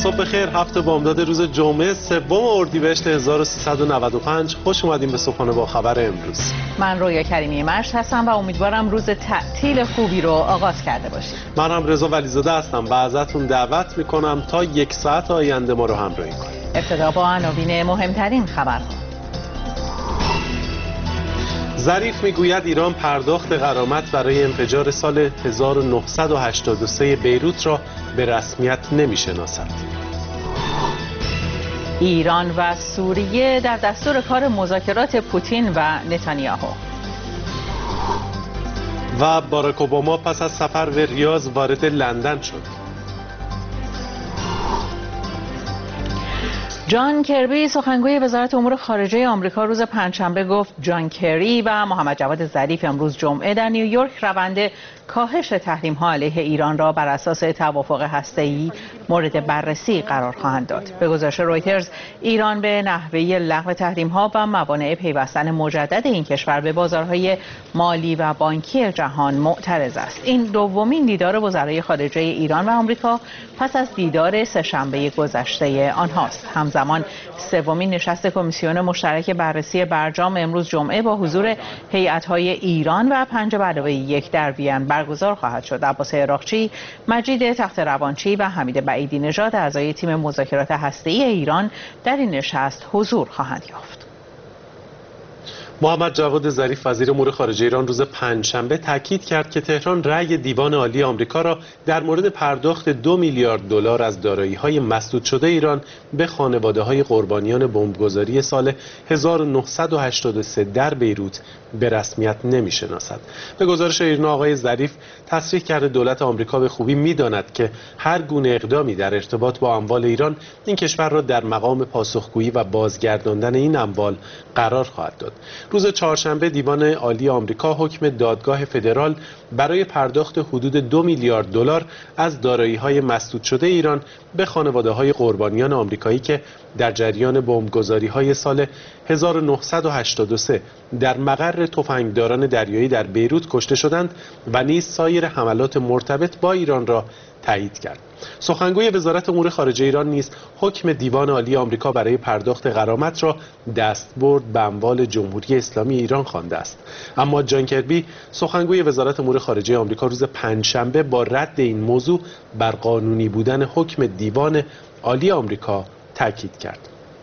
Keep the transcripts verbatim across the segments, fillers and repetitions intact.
صبح بخیر. هفته بامداد روز جمعه سوم اردیبهشت هزار و سیصد و نود و پنج. خوش اومدیم به صبحانه با خبر امروز. من رویا کریمی مشت هستم و امیدوارم روز تعطیل خوبی رو آغاز کرده باشید. من هم رضا ولیزاده هستم و ازتون دعوت میکنم تا یک ساعت آینده ما رو همراهی کنید. ابتدا با عناوین مهمترین خبرها. ظریف میگوید ایران پرداخت غرامت برای انفجار سال هزار و نهصد و هشتاد و سه بیروت را به رسمیت نمیشناسد. ایران و سوریه در دستور کار مذاکرات پوتین و نتانیاهو. و باراک اوباما پس از سفر به ریاض وارد لندن شد. جان کربی سخنگوی وزارت امور خارجه آمریکا روز پنجشنبه گفت جان کری و محمد جواد ظریف امروز جمعه در نیویورک روند کاهش تحریم‌ها علیه ایران را بر اساس توافق هسته‌ای مورد بررسی قرار خواهند داد. به گزارش رویترز ایران به نحوه لغو تحریم‌ها و موانع پیوستن مجدد این کشور به بازارهای مالی و بانکی جهان معترض است. این دومین دیدار وزرای خارجه ایران و آمریکا پس از دیدار سه‌شنبه گذشته آنهاست. همزمان سومین نشست کمیسیون مشترک بررسی برجام امروز جمعه با حضور هیئت‌های ایران و پنج به علاوه یک در وین برگزار خواهد شد. عباس عراقچی، مجید تخت روانچی و حمید بعیدی نژاد اعضای تیم مذاکرات هسته‌ای ایران در این نشست حضور خواهند یافت. محمد جواد ظریف وزیر امور خارجه ایران روز پنجشنبه تاکید کرد که تهران رأی دیوان عالی آمریکا را در مورد پرداخت دو میلیارد دلار از دارایی‌های مسدود شده ایران به خانواده‌های قربانیان بمبگذاری سال هزار و نهصد و هشتاد و سه در بیروت به رسمیت نمی‌شناسد. به گزارش ایرنا آقای ظریف تصریح کرده دولت آمریکا به خوبی می‌داند که هر گونه اقدامی در ارتباط با اموال ایران این کشور را در مقام پاسخگویی و بازگرداندن این اموال قرار خواهد داد. روز چهارشنبه دیوان عالی آمریکا حکم دادگاه فدرال برای پرداخت حدود دو میلیارد دلار از دارایی‌های مسدود شده ایران به خانواده‌های قربانیان آمریکایی که در جریان بمبگذاری‌های سال هزار و نهصد و هشتاد و سه در مقر تفنگداران دریایی در بیروت کشته شدند و نیز سایر حملات مرتبط با ایران را تایید کرد. سخنگوی وزارت امور خارجه ایران نیز حکم دیوان عالی آمریکا برای پرداخت غرامت را دستبرد به اموال جمهوری اسلامی ایران خوانده است. اما جان کربی سخنگوی وزارت امور خارجه آمریکا روز پنجشنبه با رد این موضوع بر قانونی بودن حکم دیوان عالی آمریکا تاکید کرد.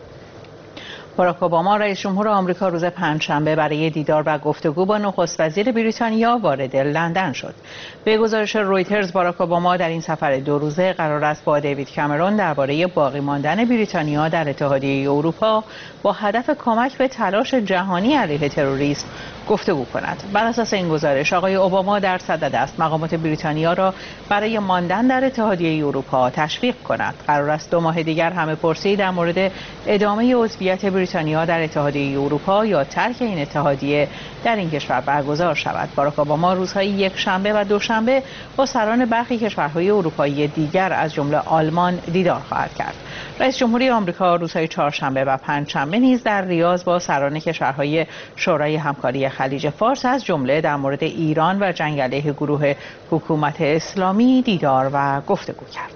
باراک اوباما رئیس جمهور آمریکا روز پنجشنبه برای دیدار و گفتگو با نخست وزیر بریتانیا وارد لندن شد. به گزارش رویترز باراک اوباما در این سفر دو روزه قرار است با دیوید کامرون درباره باقی ماندن بریتانیا در اتحادیه اروپا با هدف کمک به تلاش جهانی علیه تروریسم گفتگو کند. بر اساس این گزارش آقای اوباما در صدد است مقامات بریتانیا را برای ماندن در اتحادیه اروپا تشویق کند. قرار است دو ماه دیگر همه پرسی در مورد ادامه عضویت بریتانیا در اتحادیه اروپا یا ترک این اتحادیه در این کشور برگزار شود. باراک اوباما روزهای یک شنبه و دوشنبه با سران برخی کشورهای اروپایی دیگر از جمله آلمان دیدار خواهد کرد. رئیس جمهوری آمریکا روزهای چهارشنبه و پنجشنبه نیز در ریاض با سران کشورهای شورای همکاری خلیج فارس از جمله در مورد ایران و جنگ علیه گروه حکومت اسلامی دیدار و گفتگو کرد.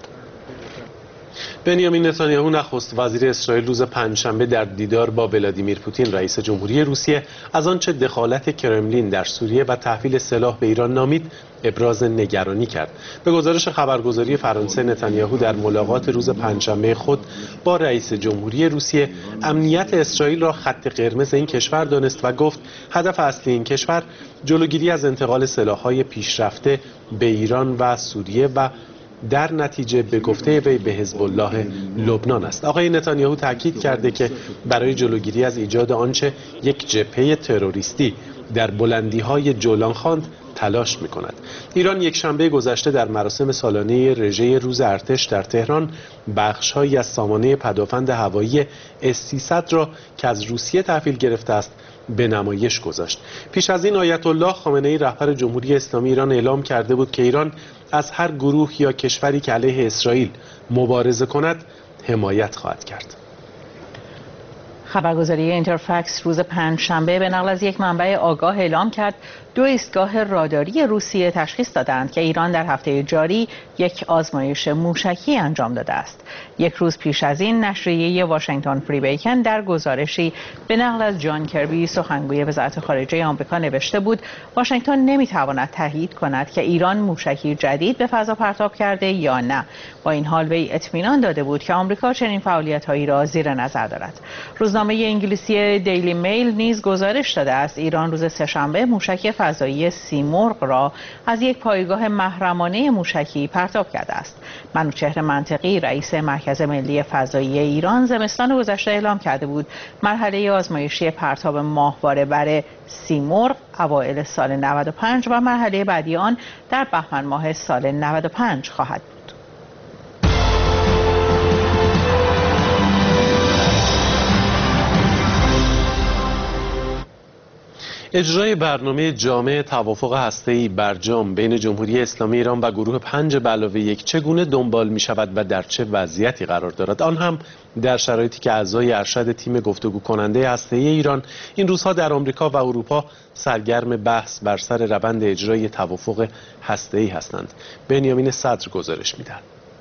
بنیامین نتانیاهو نخست وزیر اسرائیل روز پنجشنبه در دیدار با ولادیمیر پوتین رئیس جمهوری روسیه از آنچه دخالت کرملین در سوریه و تحویل سلاح به ایران نامید ابراز نگرانی کرد. به گزارش خبرگزاری فرانسه نتانیاهو در ملاقات روز پنجشنبه خود با رئیس جمهوری روسیه امنیت اسرائیل را خط قرمز این کشور دانست و گفت هدف اصلی این کشور جلوگیری از انتقال سلاح‌های پیشرفته به ایران و سوریه و در نتیجه به گفته وی به حزب الله لبنان است. آقای نتانیاهو تاکید کرده که برای جلوگیری از ایجاد آنچه یک جبهه تروریستی در بلندی‌های جولان خواند تلاش می‌کند. ایران یک شنبه گذشته در مراسم سالانه رژه روز ارتش در تهران بخش‌هایی از سامانه پدافند هوایی اس سیصد را که از روسیه تحویل گرفته است به نمایش گذاشت. پیش از این آیت الله خامنه‌ای رهبر جمهوری اسلامی ایران اعلام کرده بود که ایران از هر گروه یا کشوری که علیه اسرائیل مبارزه کند حمایت خواهد کرد. خبرگزاری اینترفکس روز پنجشنبه به نقل از یک منبع آگاه اعلام کرد دو ایستگاه راداری روسیه تشخیص دادند که ایران در هفته جاری یک آزمایش موشکی انجام داده است. یک روز پیش از این نشریه واشنگتن فری بیکن در گزارشی به نقل از جان کربی سخنگوی وزارت خارجه آمریکا نوشته بود واشنگتن نمیتواند تایید کند که ایران موشکی جدید به فضا پرتاب کرده یا نه. با این حال وی اطمینان داده بود که آمریکا چنین فعالیت‌هایی را زیر نظر دارد. روزنامه انگلیسی دیلی میل نیز گزارش داده است ایران روز سه‌شنبه موشک فضایی سیمرغ را از یک پایگاه محرمانه موشکی پرتاب کرده است. منوچهر منطقی رئیس مرکز ملی فضایی ایران زمستان گذشته اعلام کرده بود مرحله آزمایشی پرتاب ماهواره بر سیمرغ اوایل سال نود و پنج و مرحله بعدی آن در بهمن ماه سال نود و پنج خواهد بود. اجرای برنامه جامع توافق هسته‌ای برجام بین جمهوری اسلامی ایران و گروه پنج به علاوه یک چگونه دنبال می شود و در چه وضعیتی قرار دارد، آن هم در شرایطی که اعضای ارشد تیم گفتگو کننده هسته‌ای ایران این روزها در آمریکا و اروپا سرگرم بحث بر سر روند اجرای توافق هسته‌ای هستند. بنیامین صدر گزارش می‌دهد.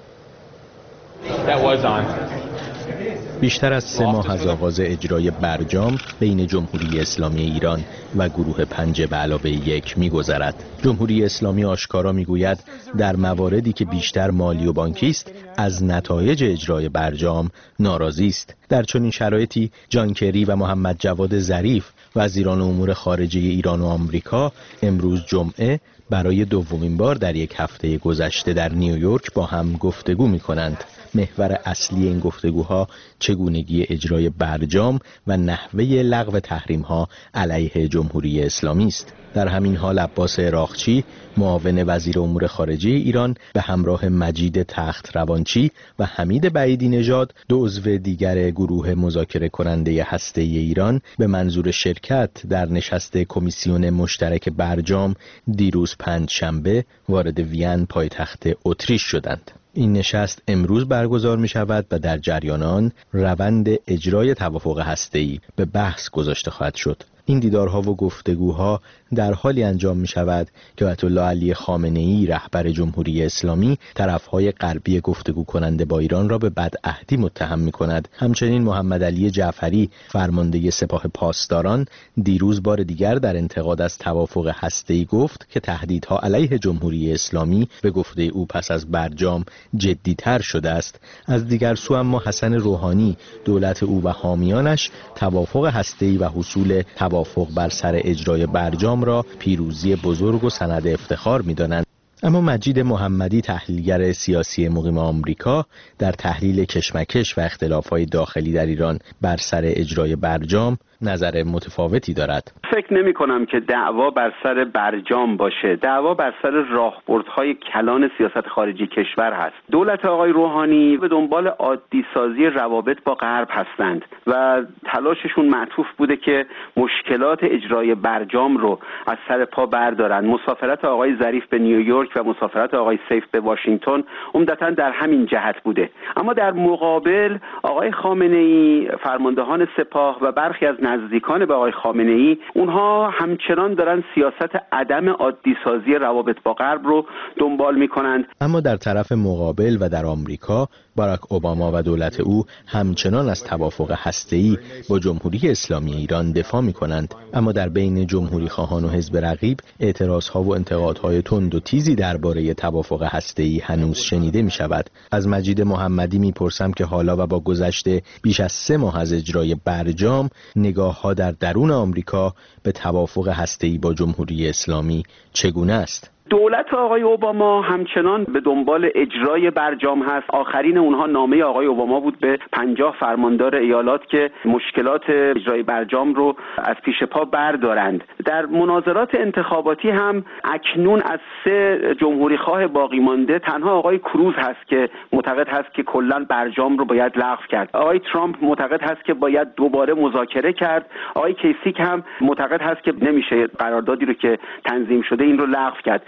بیشتر از سه ماه از آغاز اجرای برجام بین جمهوری اسلامی ایران و گروه پنج به علاوه یک می‌گذرد. جمهوری اسلامی آشکارا می‌گوید در مواردی که بیشتر مالی و بانکی است از نتایج اجرای برجام ناراضی است. در چنین شرایطی جان کری و محمد جواد ظریف وزیران امور خارجه ایران و آمریکا امروز جمعه برای دومین بار در یک هفته گذشته در نیویورک با هم گفتگو می‌کنند. محور اصلی این گفتگوها چگونگی اجرای برجام و نحوه لغو تحریم‌ها علیه جمهوری اسلامی است. در همین حال عباس عراقچی معاون وزیر امور خارجه ایران به همراه مجید تخت روانچی و حمید بعیدی نژاد دو عضو دیگر گروه مذاکره کننده هسته‌ای ایران به منظور شرکت در نشست کمیسیون مشترک برجام دیروز پنجشنبه وارد وین پایتخت اتریش شدند. این نشست امروز برگزار می شود و در جریان آن روند اجرای توافق هسته‌ای به بحث گذاشته خواهد شد. این دیدارها و گفتگوها در حالی انجام می شود که آیت الله علی خامنه‌ای رهبر جمهوری اسلامی طرفهای غربی گفتگو کننده با ایران را به بدعهدی متهم می کند. همچنین محمد علی جعفری فرمانده سپاه پاسداران دیروز بار دیگر در انتقاد از توافق هسته‌ای گفت که تهدیدها علیه جمهوری اسلامی به گفته او پس از برجام جدی‌تر شده است. از دیگر سو اما حسن روحانی دولت او و حامیانش توافق هسته‌ای و حصول توافق بر سر اجرای برجام را پیروزی بزرگ و سند افتخار می‌دانند. اما مجید محمدی تحلیلگر سیاسی مقیم آمریکا در تحلیل کشمکش و اختلاف‌های داخلی در ایران بر سر اجرای برجام نظر متفاوتی دارد. فکر نمی کنم که دعوا بر سر برجام باشه. دعوا بر سر راهبردهای کلان سیاست خارجی کشور هست. دولت آقای روحانی به دنبال عادی سازی روابط با غرب هستند و تلاششون معطوف بوده که مشکلات اجرای برجام رو از سر پا بردارن. مسافرت آقای ظریف به نیویورک و مسافرت آقای سیف به واشنگتن عمدتاً در همین جهت بوده. اما در مقابل آقای خامنه‌ای، فرماندهان سپاه و برخی از نزدیکان به آقای خامنه‌ای اونها همچنان دارن سیاست عدم عادی سازی روابط با غرب رو دنبال میکنند. اما در طرف مقابل و در آمریکا باراک اوباما و دولت او همچنان از توافق هسته‌ای با جمهوری اسلامی ایران دفاع میکنند. اما در بین جمهوری خواهان و حزب رقیب اعتراضها و انتقادهای تند و تیزی درباره توافق هسته‌ای هنوز شنیده میشود. از مجید محمدی میپرسم که حالا و با گذشته بیش از سه ماه از اجرای برجام نگاه‌ها در درون آمریکا به توافق هسته‌ای با جمهوری اسلامی چگونه است؟ دولت آقای اوباما همچنان به دنبال اجرای برجام هست. آخرین اونها نامه آقای اوباما بود به پنجاه فرماندار ایالات که مشکلات اجرای برجام رو از پیش پا بردارند. در مناظرات انتخاباتی هم اکنون از سه جمهوری خواه باقی مانده تنها آقای کروز هست که معتقد هست که کلاً برجام رو باید لغو کرد. آقای ترامپ معتقد هست که باید دوباره مذاکره کرد. آقای کیسیک هم معتقد هست که نمیشه قراردادی رو که تنظیم شده این رو لغو کرد.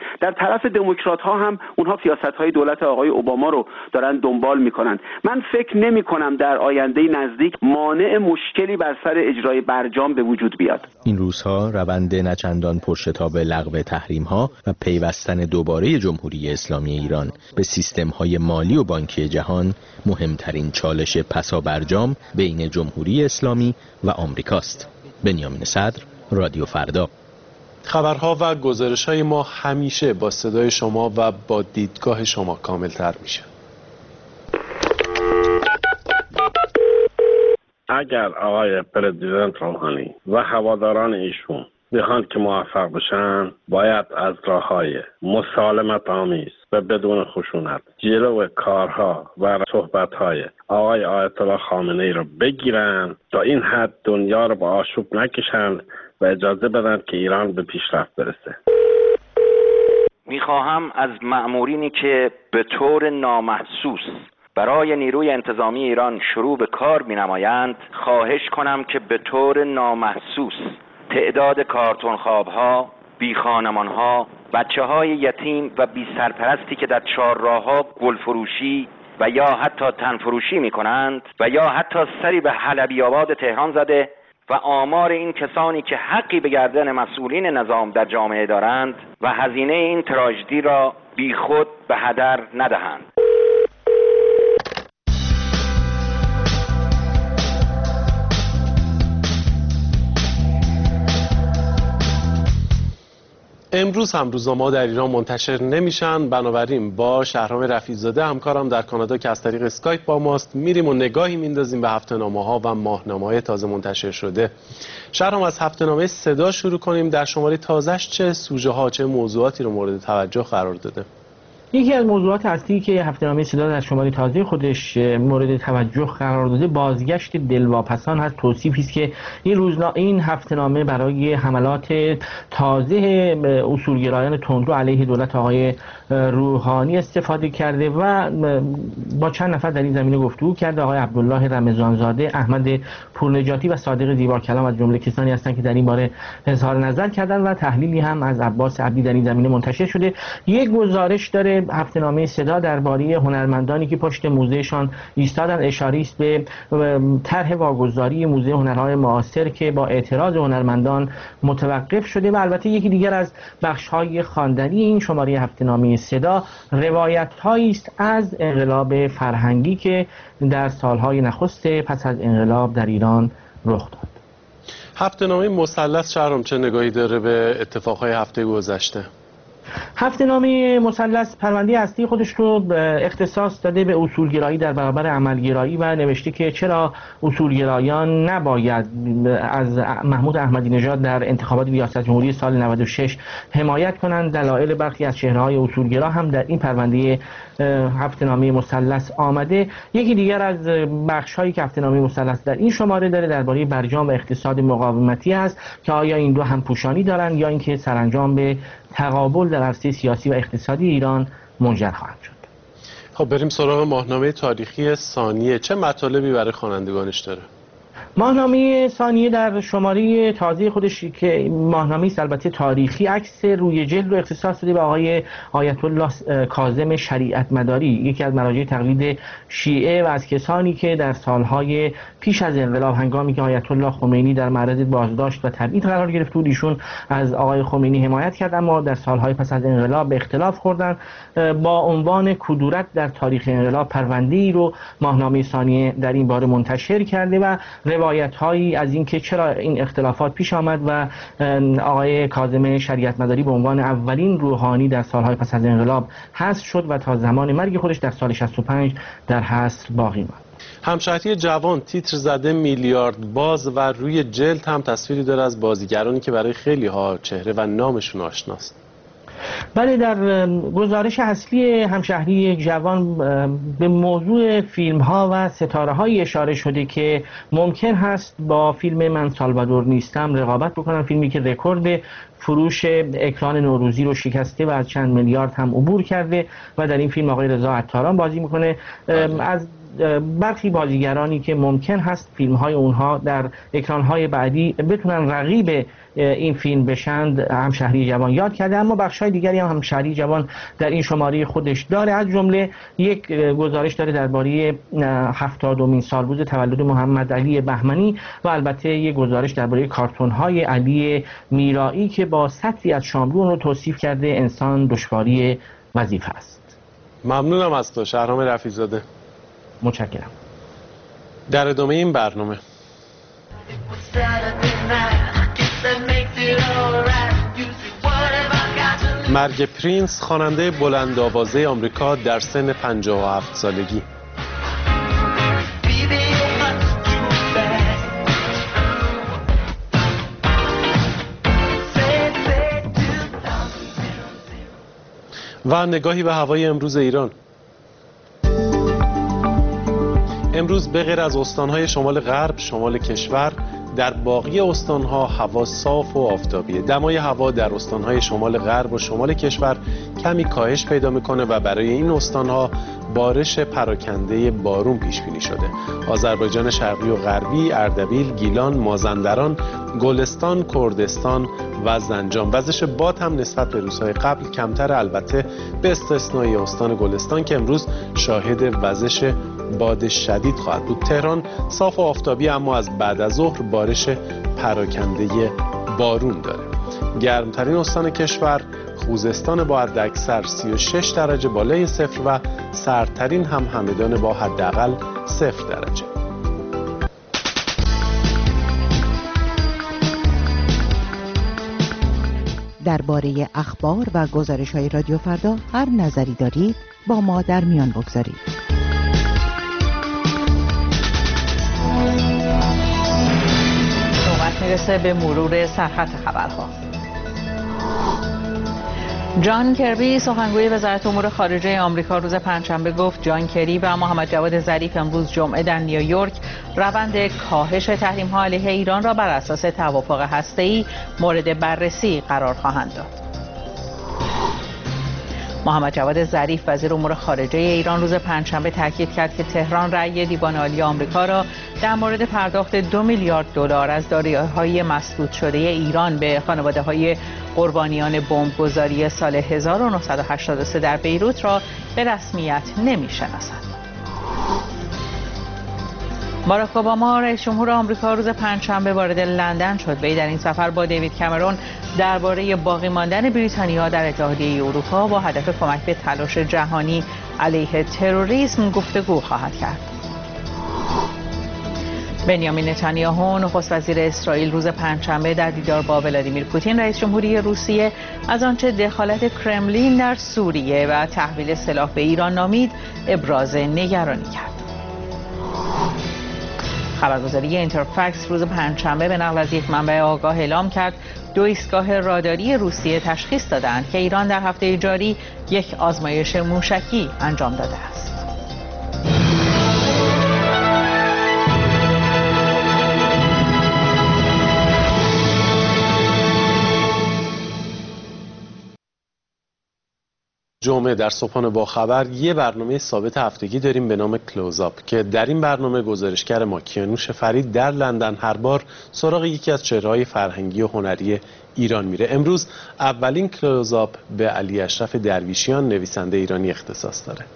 در طرف دموکرات ها هم اونها سیاست های دولت آقای اوباما رو دارن دنبال میکنن. من فکر نمی کنم در آینده نزدیک مانع مشکلی بر سر اجرای برجام به وجود بیاد. این روزها روند نچندان پرشتاب لغو تحریم ها و پیوستن دوباره جمهوری اسلامی ایران به سیستم های مالی و بانکی جهان مهمترین چالش پسا برجام بین جمهوری اسلامی و آمریکاست. بنیامین صدر، رادیو فردا. خبرها و گزارش‌های ما همیشه با صدای شما و با دیدگاه شما کامل‌تر میشه. اگر آقای پرزیدنت روحانی و هواداران ایشون بخوان که موفق بشن، باید از راه‌های مسالمت آمیز و بدون خشونت جلو کارها و صحبت‌های آقای آیت الله خامنه‌ای رو بگیرن تا این حد دنیا رو با آشوب نکشن و اجازه بدن که ایران به پیشرفت برسه. میخواهم از مأمورینی که به طور نامحسوس برای نیروی انتظامی ایران شروع به کار می‌نمایند خواهش کنم که به طور نامحسوس تعداد کارتون خواب‌ها، بی‌خانمان‌ها، بچه‌های یتیم و بی سرپرستی که در چهارراه‌ها گلفروشی و یا حتی تنفروشی می‌کنند و یا حتی سری به حلبی آباد تهران زده و آمار این کسانی که حقی به گردن مسئولین نظام در جامعه دارند و هزینه این تراژدی را بیخود به هدر ندهند. امروز هم روزنامه‌ها در ایران منتشر نمیشن، بنابراین با شهرام رفیع‌زاده همکارم در کانادا که از طریق اسکایپ با ماست میریم و نگاهی میندازیم به هفته‌نامه‌ها و ماهنامه‌های تازه منتشر شده. شهرام، از هفته‌نامه صدا شروع کنیم. در شماره تازه‌اش چه سوژه‌ها، چه موضوعاتی رو مورد توجه قرار داده؟ یکی از موضوعات اصلی که هفته‌نامه صدا در شماره تازه خودش مورد توجه قرار داده بازگشت دلواپسان هست. توصیفی است که این روزنا این هفته‌نامه برای حملات تازه اصولگرایان تندرو علیه دولت آقای روحانی استفاده کرده و با چند نفر در این زمینه گفتگو کرده. آقای عبدالله رمضانزاده، احمد پورنجاتی و صادق زیباکلام از جمله کسانی هستند که در این باره اظهار نظر کردند و تحلیلی هم از عباس عبدی در این زمینه منتشر شده. یک گزارش داره هفته‌نامه صدا درباره هنرمندانی که پشت موزهشان ایستادن. اشاره است به طرح واگذاری موزه هنرهای معاصر که با اعتراض هنرمندان متوقف شده. و البته یکی دیگر از بخش‌های خواندنی این شماره هفته‌نامه صدا روایت‌هایی است از انقلاب فرهنگی که در سالهای نخست پس از انقلاب در ایران رخ داد. هفته‌نامه مثلث شهرام چه نگاهی داره به اتفاقهای هفته گذشته؟ هفته‌نامه مثلث پرونده اصلی خودش رو اختصاص داده به اصولگرایی در برابر عملگرایی و نوشته که چرا اصولگرایان نباید از محمود احمدی نژاد در انتخابات ریاست جمهوری سال نود و شش حمایت کنند. دلایل برخی از چهره‌های اصولگرا هم در این پرونده هفته‌نامه مثلث آمده. یکی دیگر از بخش‌هایی که هفته‌نامه مثلث در این شماره داره درباره برجام و اقتصاد مقاومتی است که آیا این دو هم پوشانی دارند یا اینکه سرانجام به تقابل در عرصه سیاسی و اقتصادی ایران منجر خواهد شد. خب بریم سراغ ماهنامه تاریخی ثانیه. چه مطالبی برای خوانندگانش داره؟ ماهنامه ثانیه در شماره تازه خودش که ماهنامه است البته تاریخی، عکس روی جلد رو اختصاص داده به آقای آیت الله کاظم شریعت مداری، یکی از مراجع تقلید شیعه و از کسانی که در سالهای پیش از انقلاب هنگامی که آیت الله خمینی در معرض بازداشت و تبعید قرار گرفت بود ایشون از آقای خمینی حمایت کرد، اما در سالهای پس از انقلاب به اختلاف خوردن. با عنوان کدورت در تاریخ انقلاب پرونده‌ای رو ماهنامه ثانیه در این باره منتشر کرده و روایت هایی از اینکه چرا این اختلافات پیش آمد و آقای کاظم شریعت مداری به عنوان اولین روحانی در سالهای پس از انقلاب حذف شد و تا زمان مرگ خودش در سال شصت و پنج در حصر باقی ماند. همشهری جوان تیتر زده میلیارد باز و روی جلد هم تصویری داره از بازیگرانی که برای خیلی ها چهره و نامشون آشناست. بله، در گزارش اصلی همشهری جوان به موضوع فیلم ها و ستاره های اشاره شده که ممکن هست با فیلم من سالوادور نیستم رقابت بکنن، فیلمی که رکورد فروش اکران نوروزی رو شکسته و از چند میلیارد هم عبور کرده و در این فیلم آقای رضا عطاران بازی میکنه. از برخی بازیگرانی که ممکن هست فیلم های اونها در اکران های بعدی بتونن رقیب این فیلم بشند همشهری جوان یاد کرده، اما بخش های دیگری هم همشهری جوان در این شماره خودش داره. از جمله یک گزارش داره درباره هفتادمین سالروز تولد محمد علی بهمنی و البته یک گزارش درباره کارتون های علی میرایی که با سطری از شاملو رو توصیف کرده انسان دشواری وظیفه است. ممنونم از تو شهرام رفیع‌زاده. متشکرم. در ادامه این برنامه مرگ پرینس خواننده بلند آوازه آمریکا در سن پنجاه و هفت سالگی. و نگاهی به هوای امروز ایران. امروز به غیر از استانهای شمال غرب شمال کشور، در باقی استانها هوا صاف و آفتابیه. دمای هوا در استانهای شمال غرب و شمال کشور کمی کاهش پیدا میکنه و برای این استانها بارش پراکنده بارون پیش بینی شده. آذربایجان شرقی و غربی، اردبیل، گیلان، مازندران، گلستان، کردستان و زنجان. وزش باد هم نسبت به روزهای قبل کمتر، البته به استثنای استان گلستان که امروز شاهد وزش باد شدید خواهد بود. تهران صاف و آفتابی اما از بعد از ظهر بارش پراکنده بارون داره. گرمترین استان کشور خوزستان با حداکثر سی و شش درجه بالای صفر و سردترین هم همدان با حداقل صفر درجه. درباره اخبار و گزارش‌های رادیو فردا هر نظری دارید با ما در میان بگذارید. نوبت میرسه به مرور سرخط خبرها. جان کربی سخنگوی وزارت امور خارجه آمریکا روز پنجشنبه گفت جان کری و محمد جواد ظریف امروز جمعه در نیویورک روند کاهش تحریم‌ها علیه ایران را بر اساس توافق هسته‌ای مورد بررسی قرار خواهند داد. محمد جواد ظریف وزیر امور خارجه ایران روز پنجشنبه تاکید کرد که تهران رأی دیوان عالی آمریکا را در مورد پرداخت دو میلیارد دلار از دارایی‌های مسدود شده ایران به خانواده‌های قربانیان بمبگذاری سال هزار و نهصد و هشتاد و سه در بیروت را به رسمیت نمی‌شناسد. باراک اوباما رئیس جمهور آمریکا روز پنجشنبه وارد لندن شد. وی در این سفر با دیوید کامرون درباره باقی ماندن بریتانیا در اتحادیه اروپا با هدف کمک به تلاش جهانی علیه تروریسم گفتگو خواهد کرد. بنیامین نتانیاهو نخست وزیر اسرائیل روز پنجشنبه در دیدار با ولادیمیر پوتین رئیس جمهوری روسیه از آنچه دخالت کرملین در سوریه و تحویل سلاح به ایران نامید ابراز نگرانی کرد. خبرگزاری اینترفکس روز پنجشنبه به نقل از یک منبع آگاه اعلام کرد دو ایستگاه راداری روسیه تشخیص دادند که ایران در هفته جاری یک آزمایش موشکی انجام داده است. جمعه در صبحانه با خبر یه برنامه ثابت هفتگی داریم به نام کلوزآپ که در این برنامه گزارشگر ما کیانوش فرید در لندن هر بار سراغ یکی از چهره‌های فرهنگی و هنری ایران میره. امروز اولین کلوزآپ به علی اشرف درویشیان نویسنده ایرانی اختصاص داره.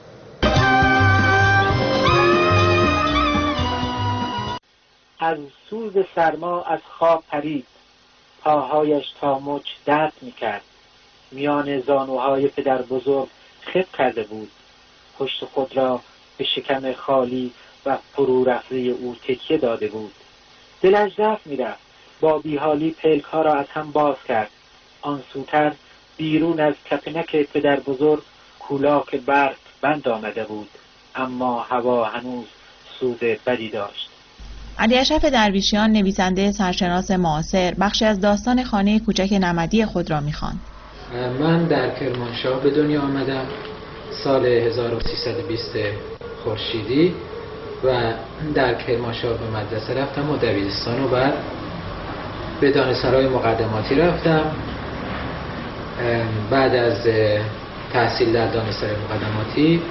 از سوز سرما از خواب پرید، پاهایش تا مچ درد میکرد. میان زانوهای پدر بزرگ خب کرده بود. پشت خود را به شکم خالی و فرو رفته او تکیه داده بود. دلش ضعف میرفت. با بیحالی پلک ها را از هم باز کرد. آن سوتر بیرون از کپنک پدر بزرگ کولاک برق بند آمده بود، اما هوا هنوز سوز بدی داشت. علی اشرف درویشیان نویسنده سرشناس معاصر بخشی از داستان خانه کوچک نمدی خود را می‌خواند. من در کرمانشاه به دنیا آمدم سال هزار و سیصد و بیست خورشیدی و در کرمانشاه به مدرسه رفتم و دبیرستان و بعد به دانشسرای مقدماتی رفتم. بعد از تحصیل در دانشسرای مقدماتی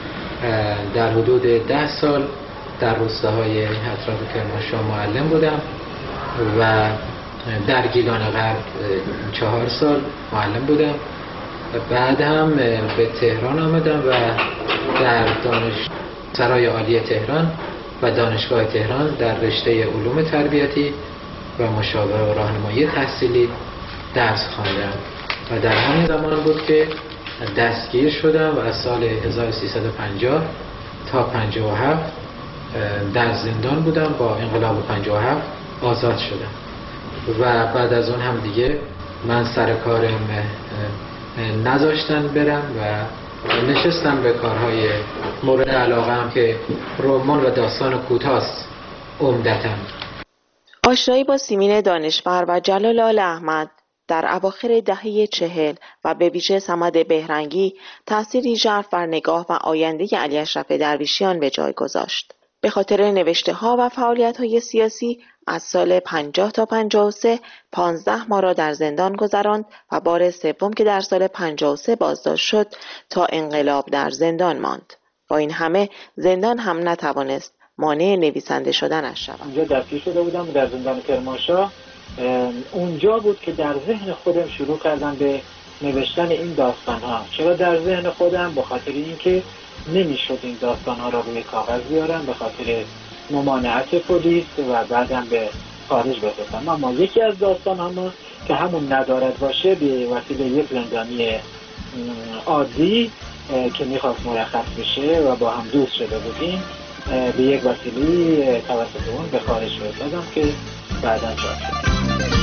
در حدود ده سال در روستاهای اطراف کرمانشاه معلم بودم و در گیلان غرب چهار سال معلم بودم. بعد هم به تهران آمدم و در دانشسرای عالی تهران و دانشگاه تهران در رشته علوم تربیتی و مشاوره و راهنمایی تحصیلی درس خواندم و در همین زمان بود که دستگیر شدم و از سال هزار و سیصد و پنجاه تا پنجاه و هفت در زندان بودم. با انقلاب پنجاه و هفت آزاد شدم و بعد از اون هم دیگه من سر کارم نذاشتن برم و نشستم به کارهای مورد علاقه هم که رمان و داستان کوتاست عمدتاً. آشنایی با سیمین دانشور و جلال آل احمد در اواخر دهه چهل و به ویژه صمد بهرنگی تأثیری ژرف بر نگاه و آینده علی اشرف درویشیان به جای گذاشت. به خاطر نوشته ها و فعالیت های سیاسی از سال پنجاه تا پنجاه و سه پانزده ماه را در زندان گذراند و بار سوم که در سال پنجاه و سه بازداشت شد تا انقلاب در زندان ماند. با این همه زندان هم نتوانست مانع نویسنده شدنش شود. اونجا دستگیر شده بودم در زندان کرمانشاه. اونجا بود که در ذهن خودم شروع کردم به نوشتن این داستان ها. چرا در ذهن خودم؟ به خاطر اینکه نمیشد این داستان ها را روی کاغذ بیارم به خاطر ممانعت پلیس و بعدم به خارج بفرستم. اما یکی از داستان ها که همون ندارد باشه به وسیله یک زندانی عادی که میخواست مرخص بشه و با هم دوست شده بودیم به یک وسیله توسط اون به خارج فرستادم که بعداً چاپ شد.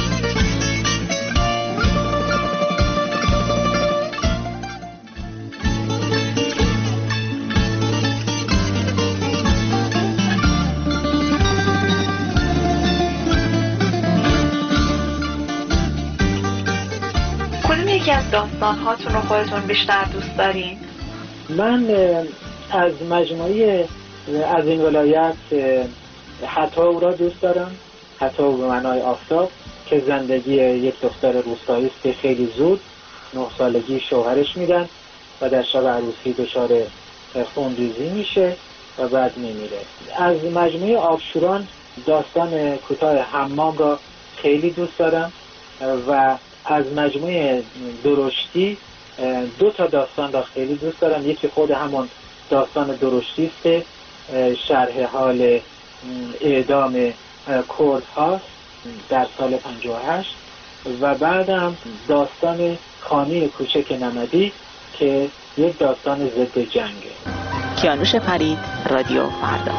کدوم یکی از داستان هاتون رو خودتون بیشتر دوست دارین؟ من از مجموعه از این ولایت حتی او را دوست دارم، حتی او به معنای آفتاب، که زندگی یک دختر روستایی است که خیلی زود نه سالگی شوهرش میدن و در شب عروسی دچار خونریزی میشه و بعد میمیره. از مجموعه آبشوران داستان کوتاه حمام را خیلی دوست دارم و از مجموعه درشتی دو تا داستان را خیلی دوست دارم. یکی خود همون داستان درشتی است که شرح حال اعدام کرد هاست در سال پنجاه و هشت و بعدم داستان خانه کوچک نمدی که یک داستان ضد جنگه. کیانوش فرید، رادیو فردا.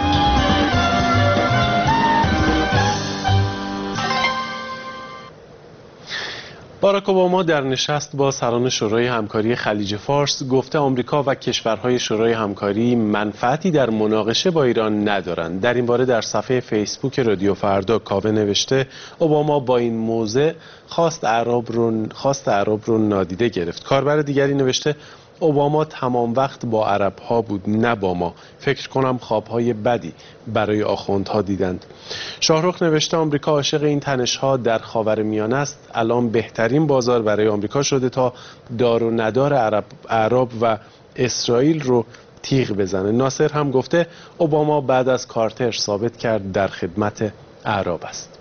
باراک اوباما در نشست با سران شورای همکاری خلیج فارس گفته آمریکا و کشورهای شورای همکاری منفعتی در مناقشه با ایران ندارند. در این باره در صفحه فیسبوک رادیو فردا کاوه نوشته اوباما با این موضع خواست اعراب رو خواست اعراب رو نادیده گرفت. کاربر دیگری نوشته اوباما تمام وقت با عرب ها بود نه با ما. فکر کنم خوابهای بدی برای آخوندها دیدند. شاهرخ نوشته آمریکا عاشق این تنش ها در خاورمیانه است. الان بهترین بازار برای آمریکا شده تا دار و ندار عرب عرب و اسرائیل رو تیغ بزنه. ناصر هم گفته اوباما بعد از کارتر ثابت کرد در خدمت اعراب است.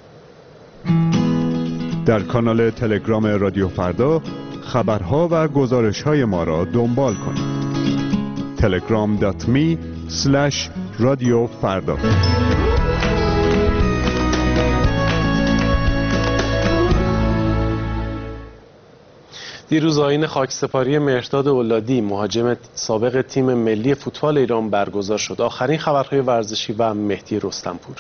در کانال تلگرام رادیو فردا خبرها و گزارش‌های ما را دنبال کنید. تلگرام دات می اسلش رادیو فردا. دیروز آیین خاکسپاری مهرداد اولادی مهاجم سابق تیم ملی فوتبال ایران برگزار شد. آخرین خبرهای ورزشی و مهدی رستمپور.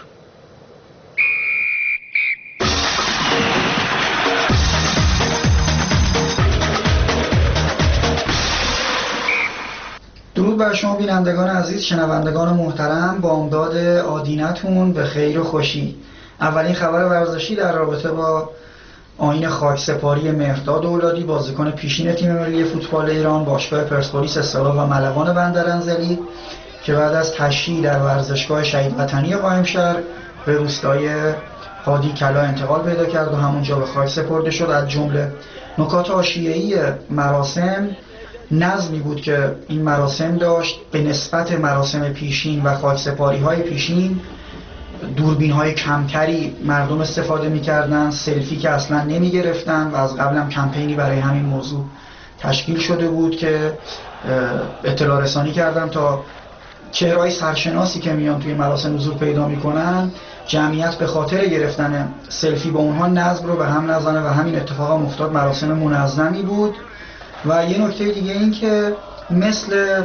درود بر شما بینندگان عزیز، شنوندگان محترم، بامداد آدینتون به خیر و خوشی. اولین خبر ورزشی در رابطه با آیین خاکسپاری مهرداد اولادی، بازیکن پیشین تیم ملی فوتبال ایران، باشگاه پرسپولیس اصطلاح و ملوان بندرانزلی که بعد از تشییع در ورزشگاه شهید وطنی قائمشهر به روستای هادی کلا انتقال پیدا کرد و همونجا به خاک سپرده شد. از جمله نکات حاشیه‌ای مراسم نظمی بود که این مراسم داشت. به نسبت مراسم پیشین و خاکسپاری های پیشین دوربین های کمتری مردم استفاده میکردن، سلفی که اصلا نمی گرفتن و از قبل هم کمپینی برای همین موضوع تشکیل شده بود که اطلاع رسانی کردن تا چهرهای سرشناسی که میان توی مراسم حضور پیدا میکنن جمعیت به خاطر گرفتن سلفی با اونها نظم رو به هم نزنه و همین اتفاق هم افتاد. مراسم منظمی بود. و یه نکته دیگه این که مثل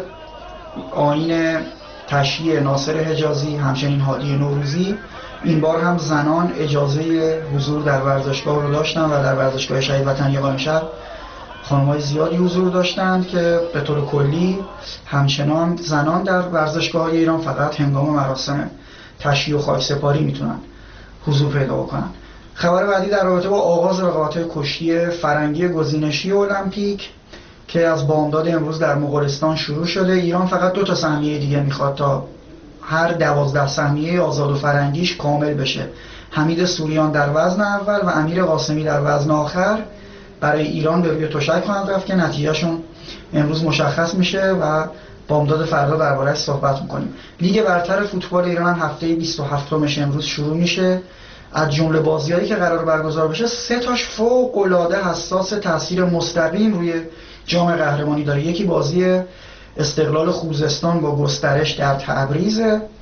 آیین تشییع ناصر حجازی همچنین هادی نوروزی این بار هم زنان اجازه حضور در ورزشگاه رو داشتن و در ورزشگاه شهید وطنی قائمشهر خانم‌های زیادی حضور داشتند که به طور کلی همچنان زنان در ورزشگاه‌های ایران فقط هنگام مراسم تشییع و خاکسپاری میتونن حضور پیدا بکنن. خبر بعدی در رابطه با آغاز رقابت‌های کشتی فرنگی گزینشی المپیک که از بامداد امروز در مغولستان شروع شده. ایران فقط دو تا سهمیه دیگه میخواد تا هر دوازده سهمیه آزاد و فرنگیش کامل بشه. حمید سوریان در وزن اول و امیر قاسمی در وزن آخر برای ایران به روی تشک خواهند رفت که نتیجهشون امروز مشخص میشه و بامداد فردا درباره‌اش صحبت میکنیم. لیگ برتر فوتبال ایران هم هفته بیست و هفتمش امروز شروع میشه. از جمله بازیایی که قرار برگزار بشه سه تاش فوق‌العاده حساس، تاثیر مستقیم روی جام قهرمانی داره. یکی بازی استقلال خوزستان با گسترش در تبریز،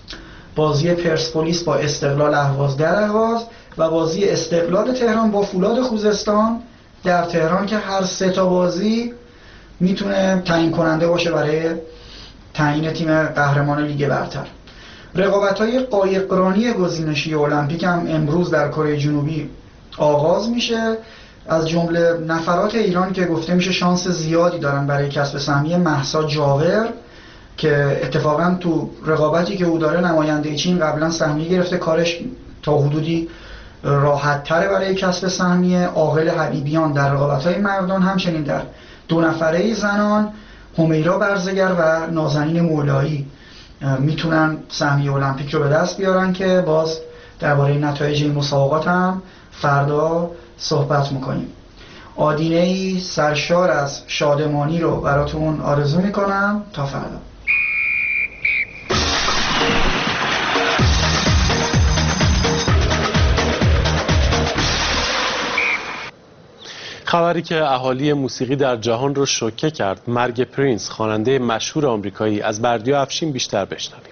بازی پرسپولیس با استقلال اهواز در اهواز و بازی استقلال تهران با فولاد خوزستان در تهران که هر سه تا بازی میتونه تعیین کننده باشه برای تعیین تیم قهرمان لیگ برتر. رقابت‌های قایقرانی گزینشی المپیک هم امروز در کره جنوبی آغاز میشه. از جمله نفرات ایران که گفته میشه شانس زیادی دارن برای کسب سهمیه مهسا جاور که اتفاقا تو رقابتی که او داره نماینده چین قبلا سهمیه گرفته، کارش تا حدودی راحت تره برای کسب سهمیه. عاقل حبیبیان در رقابت‌های مردان، همچنین در دو نفره زنان همیرا برزگر و نازنین مولایی میتونن سهمیه المپیک رو به دست بیارن که باز درباره نتایج این مسابقات هم فردا صحبت میکنیم. آدینه‌ای سرشار از شادمانی رو براتون آرزو میکنم تا فردا. خبری که اهالی موسیقی در جهان رو شوکه کرد، مرگ پرینس، خواننده مشهور آمریکایی. از بردیا افشین بیشتر بشنویم.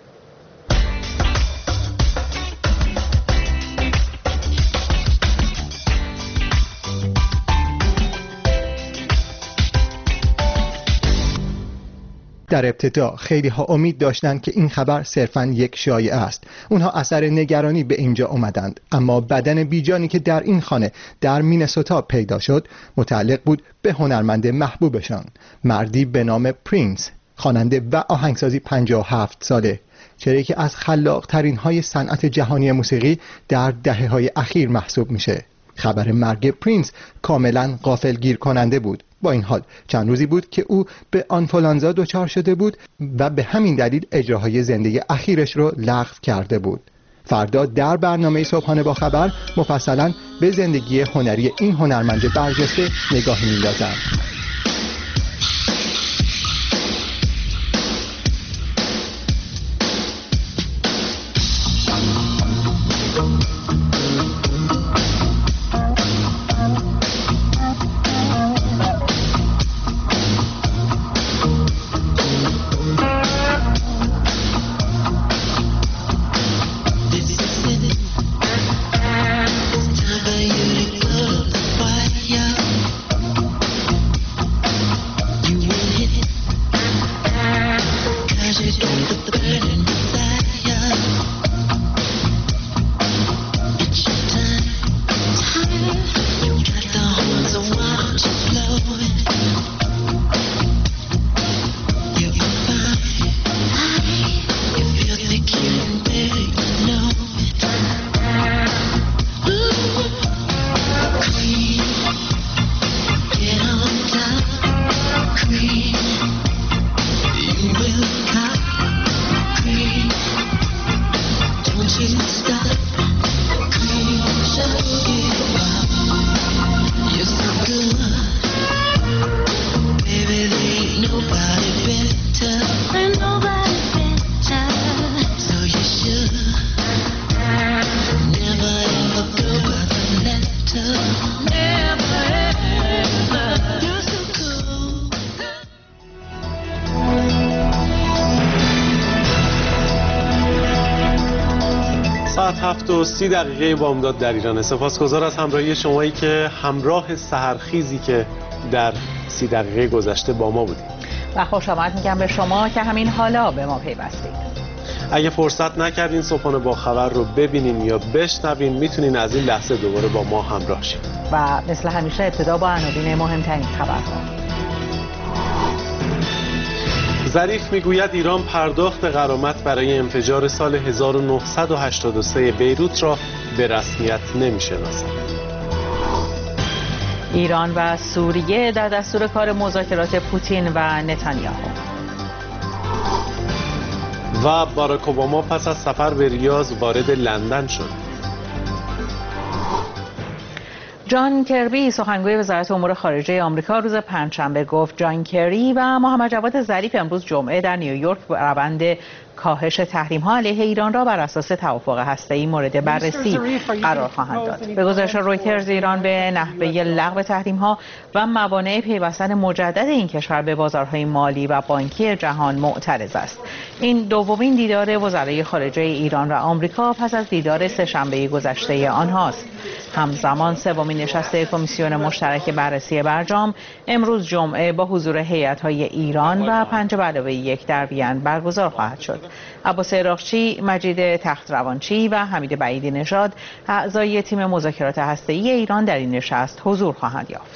در ابتدا خیلی ها امید داشتند که این خبر صرفاً یک شایعه است. اونها اثر نگرانی به اینجا اومدند، اما بدن بیجانی که در این خانه در مینسوتا پیدا شد متعلق بود به هنرمند محبوبشان، مردی به نام پرینس، خواننده و آهنگسازی پنجاه و هفت ساله، چهره‌ای که از خلاق ترین های صنعت جهانی موسیقی در دهه های اخیر محسوب میشه. خبر مرگ پرینس کاملا غافلگیر کننده بود. با این حال چند روزی بود که او به آنفولانزا دچار شده بود و به همین دلیل اجراهای زندگی اخیرش رو لغو کرده بود. فردا در برنامه صبحانه با خبر مفصلا به زندگی هنری این هنرمند برجسته نگاهی می‌اندازم. هفت و سی دقیقه بامداد در ایران. سپاسگزار از همراهی شمایی که همراه سحرخیزی که در سی دقیقه گذشته با ما بودید و خوش آمد میگم به شما که همین حالا به ما پیوستید. اگه فرصت نکردین صبحانه با خبر رو ببینین یا بشنوین، میتونین از این لحظه دوباره با ما همراه شید و مثل همیشه ابتدا با عناوین مهمترین خبرها. ظریف میگوید ایران پرداخت غرامت برای انفجار سال هزار و نهصد و هشتاد و سه بیروت را به رسمیت نمیشناسد. ایران و سوریه در دستور کار مذاکرات پوتین و نتانیاهو. و باراک اوباما پس از سفر به ریاض وارد لندن شد. جان کربی سخنگوی وزارت امور خارجه آمریکا روز پنجشنبه گفت جان کری و محمد جواد ظریف امروز جمعه در نیویورک روند کاهش تحریم‌ها علیه ایران را بر اساس توافق هسته‌ای مورد بررسی قرار خواهند داد. به گزارش رویترز ایران به نحوه لغو تحریم‌ها و موانع پیوستن مجدد این کشور به بازارهای مالی و بانکی جهان معترض است. این دومین دیدار وزرای خارجه ایران و آمریکا پس از دیدار سه‌شنبه گذشته آنهاست. همزمان سومین نشست کمیسیون مشترک بررسی برجام امروز جمعه با حضور هیئت‌های ایران و پنج به علاوه یک در وین برگزار خواهد شد. عباس عراقچی، مجید تخت‌روانچی و حمید بعیدی نژاد اعضای تیم مذاکرات هسته‌ای ایران در این نشست حضور خواهند یافت.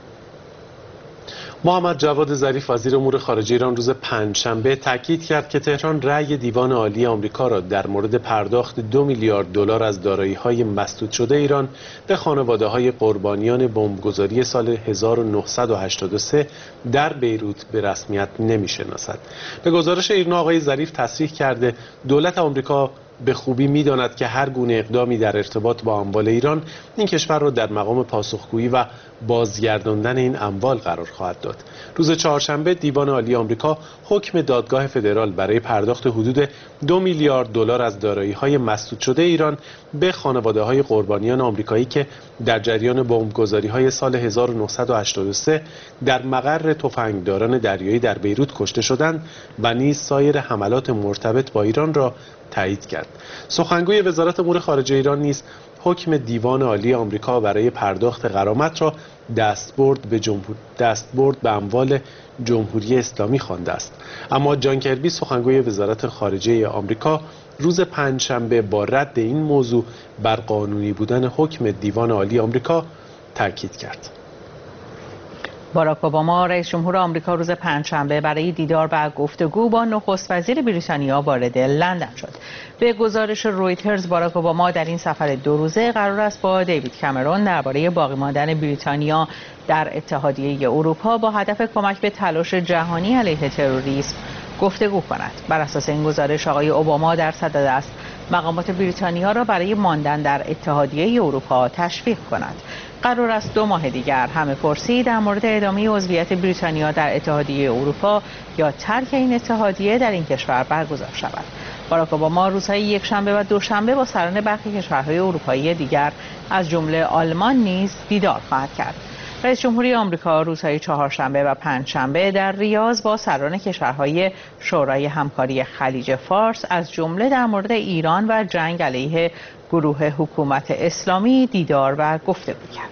محمد جواد ظریف وزیر امور خارجه ایران روز پنجشنبه تاکید کرد که تهران رأی دیوان عالی آمریکا را در مورد پرداخت دو میلیارد دلار از دارایی‌های مسدود شده ایران به خانواده‌های قربانیان بمبگذاری سال هزار و نهصد و هشتاد و سه در بیروت به رسمیت نمی‌شناسد. به گزارش ایران آقای ظریف تصریح کرده دولت آمریکا به خوبی می‌داند که هر گونه اقدامی در ارتباط با اموال ایران این کشور را در مقام پاسخگویی و بازگرداندن این اموال قرار خواهد داد. روز چهارشنبه دیوان عالی آمریکا حکم دادگاه فدرال برای پرداخت حدود دو میلیارد دلار از دارایی‌های مسدود شده ایران به خانواده‌های قربانیان آمریکایی که در جریان بمبگذاری‌های سال هزار و نهصد و هشتاد و سه در مقر تفنگداران دریایی در بیروت کشته شدند و نیز سایر حملات مرتبط با ایران را تایید کرد. سخنگوی وزارت امور خارجه ایران نیز حکم دیوان عالی آمریکا برای پرداخت غرامت را دستبرد به جمهور دستبرد به اموال جمهوری اسلامی خوانده است. اما جان کربی سخنگوی وزارت خارجه آمریکا روز پنجشنبه با رد این موضوع بر قانونی بودن حکم دیوان عالی آمریکا تاکید کرد. باراک اوباما رئیس جمهور آمریکا روز پنجشنبه برای دیدار و گفتگو با نخست وزیر بریتانیا وارد لندن شد. به گزارش رویترز باراک اوباما در این سفر دو روزه قرار است با دیوید کامرون درباره باقی ماندن بریتانیا در اتحادیه اروپا با هدف کمک به تلاش جهانی علیه تروریسم گفتگو کند. بر اساس این گزارش آقای اوباما در صدد است مقامات بریتانیا را برای ماندن در اتحادیه اروپا تشویق کند. قرار است دو ماه دیگر همه پرسی در مورد ادامه عضویت بریتانیا در اتحادیه اروپا یا ترک این اتحادیه در این کشور برگزار شود. باراک اوباما روزهای یکشنبه و دوشنبه با سران برخی کشورهای اروپایی دیگر از جمله آلمان نیز دیدار خواهد کرد. رئیس جمهوری آمریکا روزهای چهارشنبه و پنجشنبه در ریاض با سران کشورهای شورای همکاری خلیج فارس از جمله در مورد ایران و جنگ علیه گروه حکومت اسلامی دیدار و گفتگو کرد.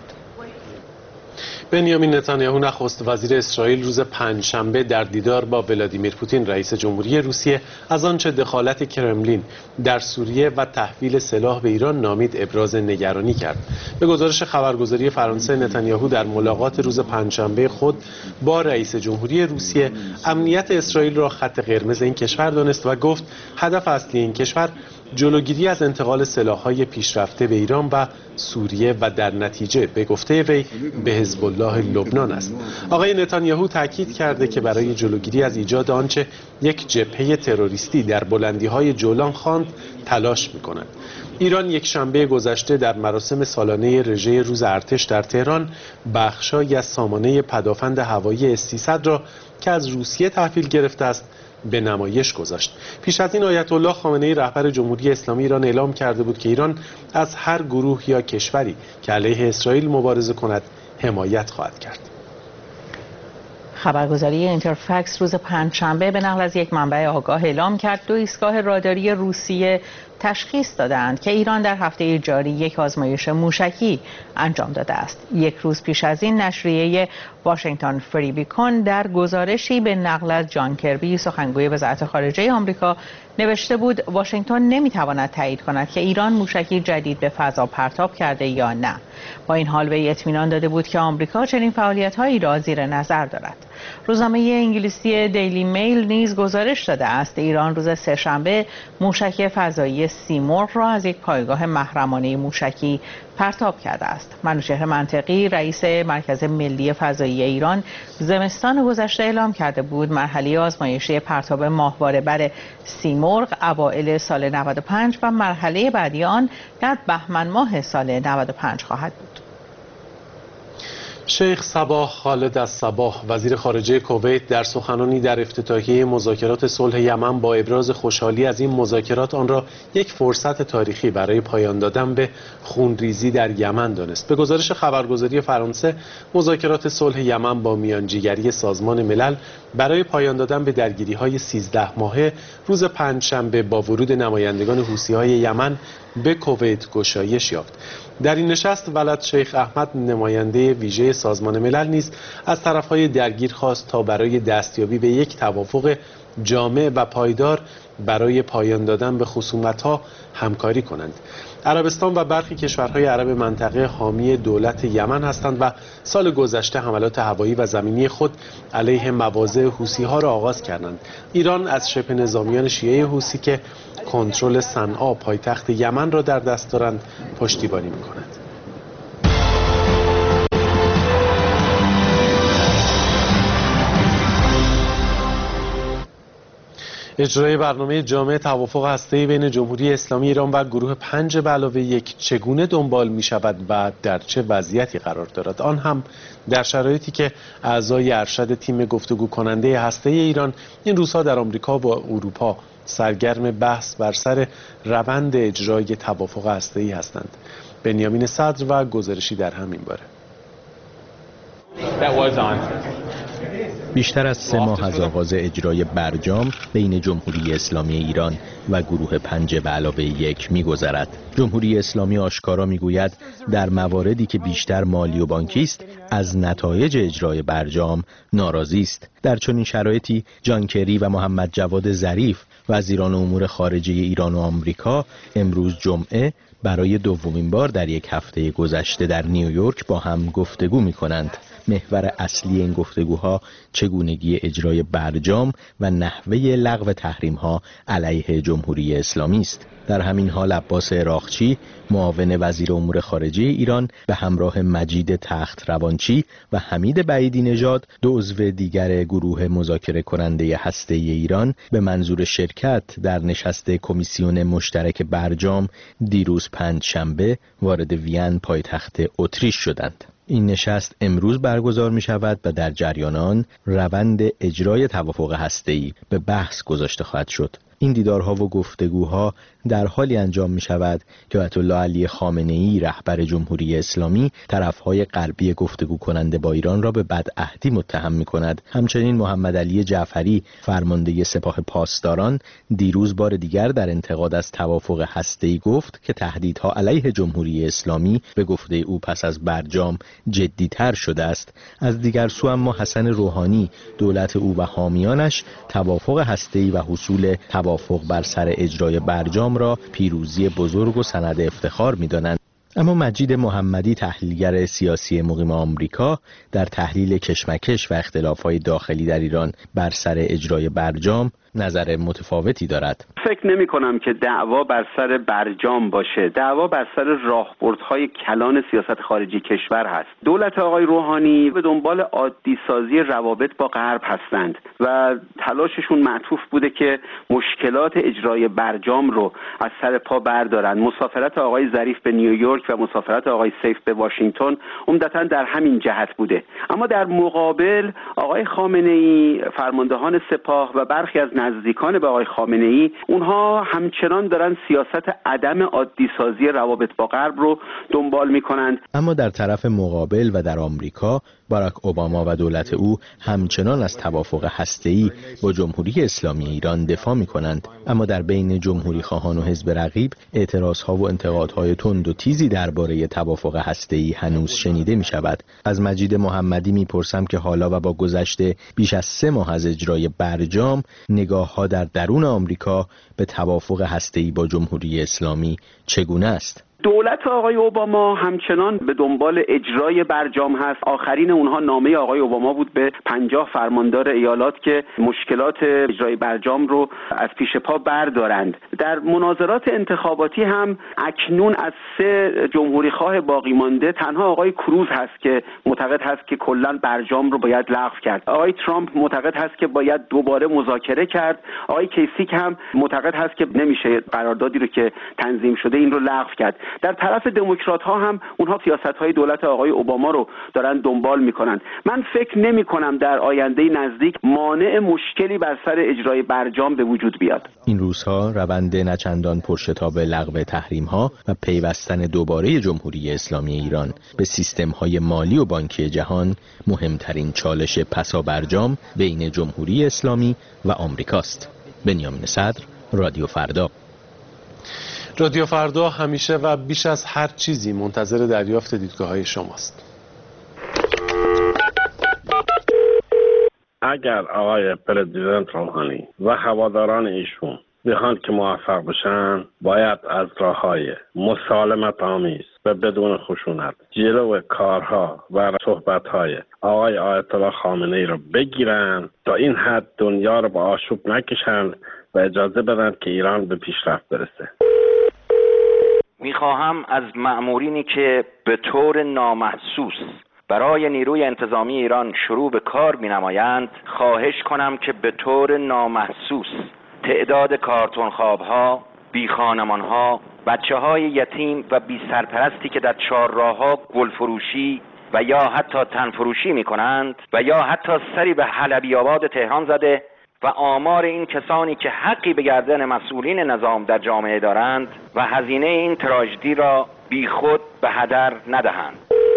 بنیامین نتانیاهو نخست وزیر اسرائیل روز پنجشنبه در دیدار با ولادیمیر پوتین رئیس جمهوری روسیه از آنچه دخالت کرملین در سوریه و تحویل سلاح به ایران نامید ابراز نگرانی کرد. به گزارش خبرگزاری فرانسه نتانیاهو در ملاقات روز پنجشنبه خود با رئیس جمهوری روسیه امنیت اسرائیل را خط قرمز این کشور دانست و گفت هدف اصلی این کشور جلوگیری از انتقال سلاح‌های پیشرفته به ایران و سوریه و در نتیجه به گفته وی به حزب الله لبنان است. آقای نتانیاهو تاکید کرده که برای جلوگیری از ایجاد آنچه یک جبهه تروریستی در بلندی‌های جولان خواند تلاش می‌کند. ایران یک شنبه گذشته در مراسم سالانه رژه روز ارتش در تهران بخشایی از سامانه پدافند هوایی اس سیصد را که از روسیه تحویل گرفته است به نمایش گذاشت. پیش از این آیت الله خامنه‌ای رهبر جمهوری اسلامی ایران اعلام کرده بود که ایران از هر گروه یا کشوری که علیه اسرائیل مبارزه کند حمایت خواهد کرد. خبرگزاری اینترفکس روز پنجشنبه به نقل از یک منبع آگاه اعلام کرد دو ایستگاه راداری روسیه تشخیص دادند که ایران در هفته جاری یک آزمایش موشکی انجام داده است. یک روز پیش از این نشریه واشنگتن فری بیکون در گزارشی به نقل از جان کربی سخنگوی وزارت خارجه آمریکا نوشته بود واشنگتن نمیتواند تایید کند که ایران موشکی جدید به فضا پرتاب کرده یا نه. با این حال وی اطمینان داده بود که آمریکا چنین فعالیت‌هایی را زیر نظر دارد. روزنامه انگلیسی دیلی میل نیز گزارش داده است ایران روز سه‌شنبه موشک فضایی سیمرغ را از یک پایگاه محرمانه موشکی پرتاب کرده است. منوچهر منطقی رئیس مرکز ملی فضایی ایران زمستان گذشته اعلام کرده بود مرحله آزمایشی پرتاب ماهواره بر سیمرغ اوایل سال نود و پنج و مرحله بعدی آن در بهمن ماه سال نود و پنج خواهد بود. شیخ صباح خالد الصباح وزیر خارجه کویت در سخنانی در افتتاحیه مذاکرات صلح یمن با ابراز خوشحالی از این مذاکرات آن را یک فرصت تاریخی برای پایان دادن به خونریزی در یمن دانست. به گزارش خبرگزاری فرانسه مذاکرات صلح یمن با میانجیگری سازمان ملل برای پایان دادن به درگیری‌های سیزده ماهه روز پنجشنبه با ورود نمایندگان حوثی‌های یمن به کویت گشایش یافت. در این نشست ولد شیخ احمد نماینده ویژه سازمان ملل نیز از طرف‌های درگیر خواست تا برای دستیابی به یک توافق جامع و پایدار برای پایان دادن به خصومت‌ها همکاری کنند. عربستان و برخی کشورهای عرب منطقه حامی دولت یمن هستند و سال گذشته حملات هوایی و زمینی خود علیه مواضع حوثی‌ها را آغاز کردند. ایران از شبه نظامیان شیعه حوثی که کنترل صنعا پایتخت یمن را در دست دارند پشتیبانی می‌کند. اجرای برنامه جامع توافق هسته‌ای بین جمهوری اسلامی ایران و گروه پنج به علاوه یک چگونه دنبال می شود و در چه وضعیتی قرار دارد، آن هم در شرایطی که اعضای ارشد تیم گفتگو کننده هسته‌ای ایران این روزها در آمریکا و اروپا سرگرم بحث بر سر روند اجرای توافق هسته‌ای هستند. بنیامین صدر و گزارشی در همین باره. بیشتر از سه ماه از آغاز اجرای برجام بین جمهوری اسلامی ایران و گروه پنج به علاوه یک می‌گذرد. جمهوری اسلامی آشکارا می‌گوید در مواردی که بیشتر مالی و بانکی است از نتایج اجرای برجام ناراضی است. در چنین شرایطی جان کری و محمد جواد ظریف وزیران امور خارجه ایران و آمریکا امروز جمعه برای دومین بار در یک هفته گذشته در نیویورک با هم گفتگو می‌کنند. محور اصلی این گفتگوها چگونگی اجرای برجام و نحوه لغو تحریم‌ها علیه جمهوری اسلامی است. در همین حال عباس عراقچی معاون وزیر امور خارجه ایران به همراه مجید تخت روانچی و حمید بعیدی نژاد دو عضو دیگر گروه مذاکره کننده هسته‌ای ایران به منظور شرکت در نشست کمیسیون مشترک برجام دیروز پنجشنبه وارد وین پایتخت اتریش شدند. این نشست امروز برگزار می شود و در جریان آن روند اجرای توافق هسته‌ای به بحث گذاشته خواهد شد. این دیدارها و گفتگوها در حالی انجام می شود که آیت الله علی خامنه‌ای رهبر جمهوری اسلامی طرفهای غربی گفتگو کننده با ایران را به بدعهدی متهم می کند. همچنین محمد علی جعفری فرمانده سپاه پاسداران دیروز بار دیگر در انتقاد از توافق هسته‌ای گفت که تهدیدها علیه جمهوری اسلامی به گفته او پس از برجام جدی‌تر شده است. از دیگر سو اما حسن روحانی دولت او و حامیانش توافق هسته‌ای و حصول توافق بر سر اجرای برجام را پیروزی بزرگ و سند افتخار می‌دانند. اما مجید محمدی تحلیلگر سیاسی مقیم آمریکا در تحلیل کشمکش و اختلاف‌های داخلی در ایران بر سر اجرای برجام نظر متفاوتی دارد. فکر نمی کنم که دعوا بر سر برجام باشه. دعوا بر سر راهبردهای کلان سیاست خارجی کشور هست. دولت آقای روحانی به دنبال عادی سازی روابط با غرب هستند و تلاششون معطوف بوده که مشکلات اجرای برجام رو از سر پا بردارن. مسافرت آقای ظریف به نیویورک و مسافرت آقای سیف به واشنگتن عمدتاً در همین جهت بوده. اما در مقابل آقای خامنه‌ای، فرماندهان سپاه و برخی از نزدیکان به آقای خامنه‌ای اونها همچنان دارن سیاست عدم عادی سازی روابط با غرب رو دنبال میکنند. اما در طرف مقابل و در آمریکا باراک اوباما و دولت او همچنان از توافق هسته‌ای با جمهوری اسلامی ایران دفاع می‌کنند، اما در بین جمهوری خواهان و حزب رقیب اعتراضها و انتقادهای تند و تیزی درباره توافق هسته‌ای هنوز شنیده می‌شود. از مجید محمدی می‌پرسم که حالا و با گذشته بیش از سه ماه از اجرای برجام، نگاه‌ها در درون آمریکا به توافق هسته‌ای با جمهوری اسلامی چگونه است؟ دولت آقای اوباما همچنان به دنبال اجرای برجام هست. آخرین اونها نامه آقای اوباما بود به پنجاه فرماندار ایالات که مشکلات اجرای برجام رو از پیش پا بردارند. در مناظرات انتخاباتی هم اکنون از سه جمهوری خواه باقی مانده تنها آقای کروز هست که معتقد هست که کلاً برجام رو باید لغو کرد. آقای ترامپ معتقد هست که باید دوباره مذاکره کرد. آقای کیسیک هم معتقد هست که نمیشه قراردادی رو که تنظیم شده این رو لغو کرد. در طرف دموکرات ها هم اونها سیاست های دولت آقای اوباما رو دارن دنبال میکنن. من فکر نمی کنم در آینده نزدیک مانع مشکلی بر سر اجرای برجام به وجود بیاد. این روزها روند نچندان پرشتاب لغو تحریم ها و پیوستن دوباره جمهوری اسلامی ایران به سیستم های مالی و بانکی جهان مهمترین چالش پسا برجام بین جمهوری اسلامی و آمریکاست. بنیامین صدر، رادیو فردا. رادیو فردا همیشه و بیش از هر چیزی منتظر دریافت دیدگاه‌های شماست. اگر آقای پرزیدنت روحانی و هواداران ایشون بخوان که موفق بشن، باید از راه‌های مسالمت آمیز و بدون خشونت جلو کارها و صحبت‌های آقای آیت الله خامنه‌ای رو بگیرن تا این حد دنیا رو به آشوب نکشن و اجازه بدن که ایران به پیشرفت برسه. میخواهم از مأمورینی که به طور نامحسوس برای نیروی انتظامی ایران شروع به کار می‌نمایند خواهش کنم که به طور نامحسوس تعداد کارتون خواب‌ها، بی‌خانمان‌ها، بچه‌های یتیم و بی سرپرستی که در چهارراه‌ها گل فروشی و یا حتی تن فروشی می‌کنند و یا حتی سری به حلبی آباد تهران زده و آمار این کسانی که حقی به گردن مسئولین نظام در جامعه دارند و هزینه این تراژدی را بیخود به هدر ندهند.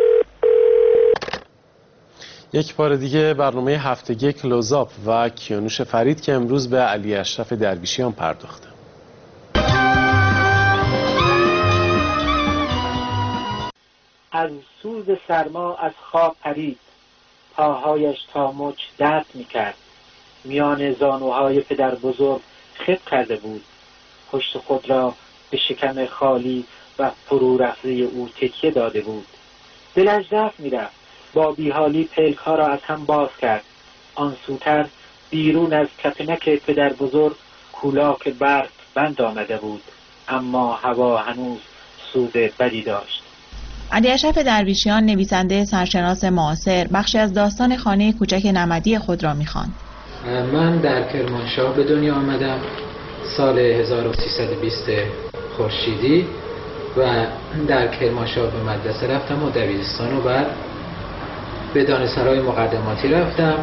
یک بار دیگه برنامه هفتگی کلوزآپ و کیانوش فرید که امروز به علی اشرف درویشیان پرداخته. از سوز سرما از خواب پرید، پاهایش تا مچ درد میکرد. میان زانوهای پدر بزرگ خط کرده بود. پشت خود را به شکم خالی و فرو رفته او تکیه داده بود. دلش ضعف میرفت. با بیحالی پلک ها را از هم باز کرد. آن سوتر بیرون از کپنک پدر بزرگ کولاک برق بند آمده بود، اما هوا هنوز سوز بدی داشت. علی اشرف درویشیان، نویسنده سرشناس معاصر، بخشی از داستان خانه کوچک نمدی خود را می‌خواند. من در کرمانشاه به دنیا آمدم سال هزار و سیصد و بیست خورشیدی و در کرمانشاه به مدرسه رفتم و دبیرستان و بعد به دانشسرای مقدماتی رفتم.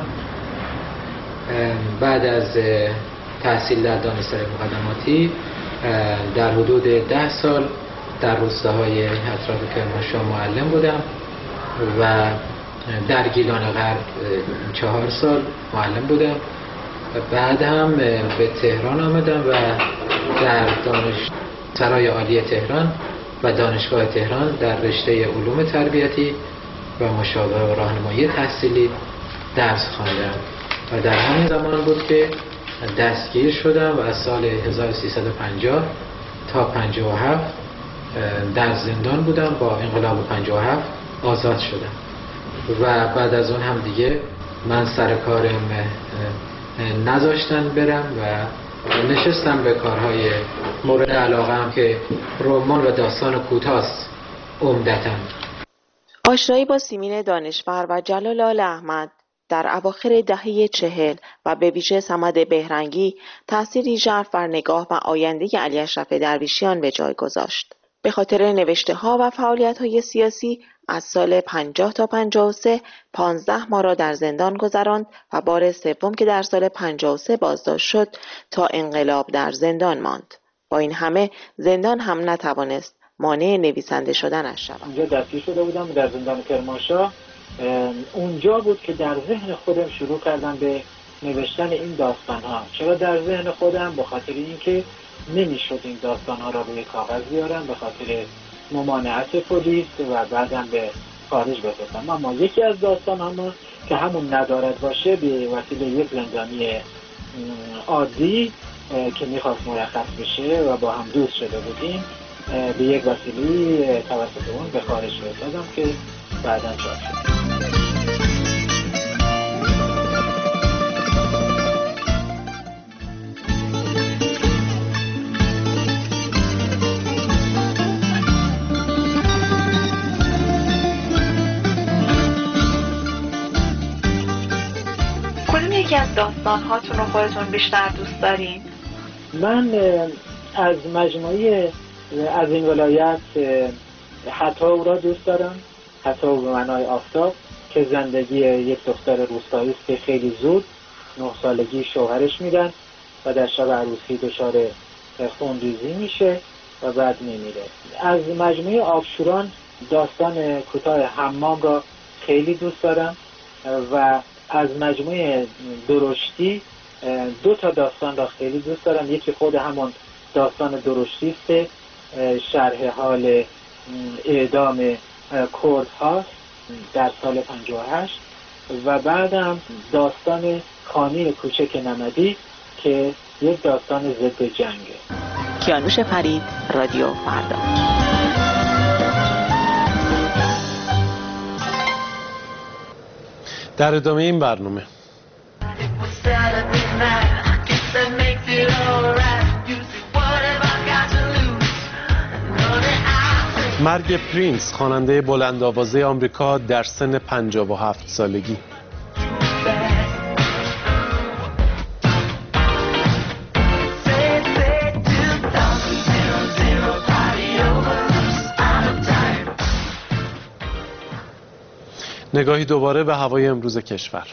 بعد از تحصیل در دانشسرای مقدماتی در حدود ده سال در روستاهای اطراف کرمانشاه معلم بودم و در گیلان غرب چهار سال معلم بودم. بعد هم به تهران آمدم و در دانشسرای عالی تهران و دانشگاه تهران در رشته علوم تربیتی و مشاوره و راهنمایی تحصیلی درس خواندم و در همین زمان بود که دستگیر شدم و از سال هزار و سیصد و پنجاه تا پنجاه و هفت در زندان بودم. با انقلاب پنجاه و هفت آزاد شدم و بعد از اون هم دیگه من سر کارم نذاشتن برم و نشستم به کارهای مورد علاقه هم که رمان و داستان کوتاست عمدتاً. آشنایی با سیمین دانشور و جلال آل احمد در اواخر دهه چهل و به ویژه صمد بهرنگی تأثیری ژرف بر نگاه و آینده علی اشرف درویشیان به جای گذاشت. به خاطر نوشته ها و فعالیت های سیاسی از سال پنجاه تا پنجاه و سه پانزده ماه را در زندان گذراند و بار سوم که در سال پنجاه و سه بازداشت شد تا انقلاب در زندان ماند. با این همه زندان هم نتوانست مانع نویسنده شدنش شود. اونجا دستگیر شده بودم در زندان کرمانشاه اونجا بود که در ذهن خودم شروع کردم به نوشتن این داستان ها. چرا در ذهن خودم؟ به خاطر اینکه نمیشد این داستان ها را روی کاغذ بیارم به خاطر ممانعت پلیس و بعدم به خارج بفرستم. اما یکی از داستان ها ما که همون ندارد باشه به وسیله یک زندانی عادی که میخواست مرخص بشه و با هم دوست شده بودیم به یک وسیله توسط اون به خارج فرستادم که بعداً چاپ شد. یکی از داستان هاتون رو خودتون بیشتر دوست دارین؟ من از مجموعه از این ولایت حتی او را دوست دارم، حتی او به معنای آفتاب، که زندگی یک دختر روستایی است که خیلی زود نه سالگی شوهرش میدن و در شب عروسی دچار خونریزی میشه و بعد میمیره. از مجموعه آبشوران داستان کوتاه حمام را خیلی دوست دارم و از مجموعه درشتی دو تا داستان را خیلی دوست دارم. یکی خود همون داستان درشتی است، شرح حال اعدام کرد هاست در سال پنجاه و هشت و بعدم داستان خانه کوچک نمدی که یک داستان ضد جنگه. کیانوش فرید، رادیو فردا. در ادامه این برنامه مرگ پرینس، خواننده بلندآوازه آمریکا در سن پنجاه و هفت سالگی. نگاهی دوباره به هوای امروز کشور.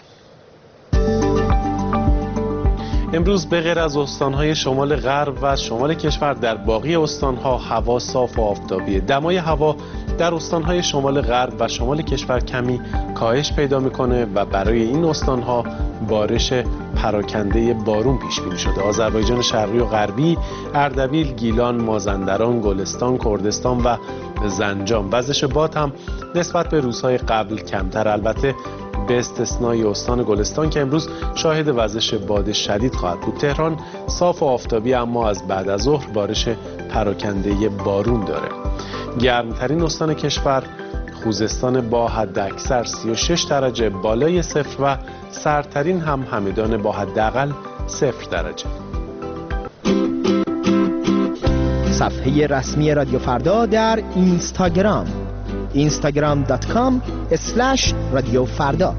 امروز به غیر از استانهای شمال غرب و شمال کشور در باقی استانها هوا صاف و آفتابیه. دمای هوا در استانهای شمال غرب و شمال کشور کمی کاهش پیدا میکنه و برای این استانها بارش پراکنده بارون پیش بینی شده. آذربایجان شرقی و غربی، اردبیل، گیلان، مازندران، گلستان، کردستان و زنجان. وزش باد هم نسبت به روزهای قبل کمتر، البته به استثنای استان گلستان که امروز شاهد وزش باد شدید خواهد بود. تهران صاف و آفتابی اما از بعد از ظهر بارش پراکنده بارون داره. گرمترین استان کشور خوزستان با حداکثر سی و شش درجه بالای صفر و سردترین هم همدان با حداقل صفر درجه. صفحه رسمی رادیو فردا در اینستاگرام اینستاگرام دات کام اسلش رادیو فردا.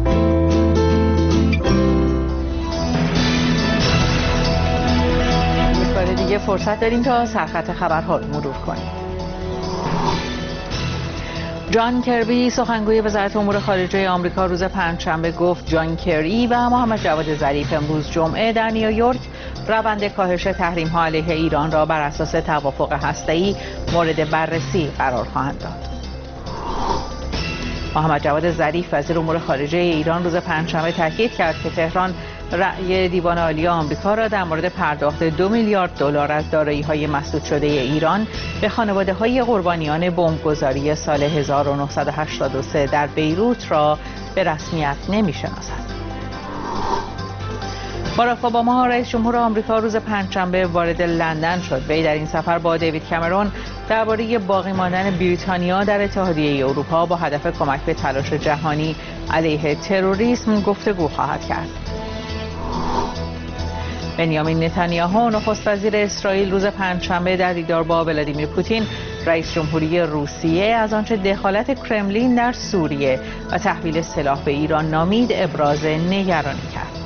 یک بار دیگه فرصت داریم تا سرخط خبرها رو مرور کنیم. جان کربی، سخنگوی وزارت امور خارجه آمریکا، روز پنجشنبه گفت جان کری و محمد جواد ظریف امروز جمعه در نیویورک روند کاهش تحریم‌ها علیه ایران را بر اساس توافق هسته‌ای مورد بررسی قرار خواهند داد. محمد جواد ظریف وزیر امور خارجه ایران روز پنجشنبه تاکید کرد که تهران رأی دیوان عالی آمریکا را در مورد پرداخت دو میلیارد دلار از دارایی‌های مسدود شده ایران به خانواده‌های قربانیان بمبگذاری سال هزار و نهصد و هشتاد و سه در بیروت را به رسمیت نمی‌شناسد. باراک اوباما رئیس جمهور آمریکا روز پنجشنبه وارد لندن شد. وی در این سفر با دیوید کامرون درباره باقی ماندن بریتانیا در اتحادیه اروپا با هدف کمک به تلاش جهانی علیه تروریسم گفتگو خواهد کرد. بنیامین نتانیاهو نخست وزیر اسرائیل روز پنجشنبه در دیدار با ولادیمیر پوتین رئیس جمهوری روسیه از آنچه دخالت کرملین در سوریه و تحویل سلاح به ایران نامید ابراز نگرانی کرد.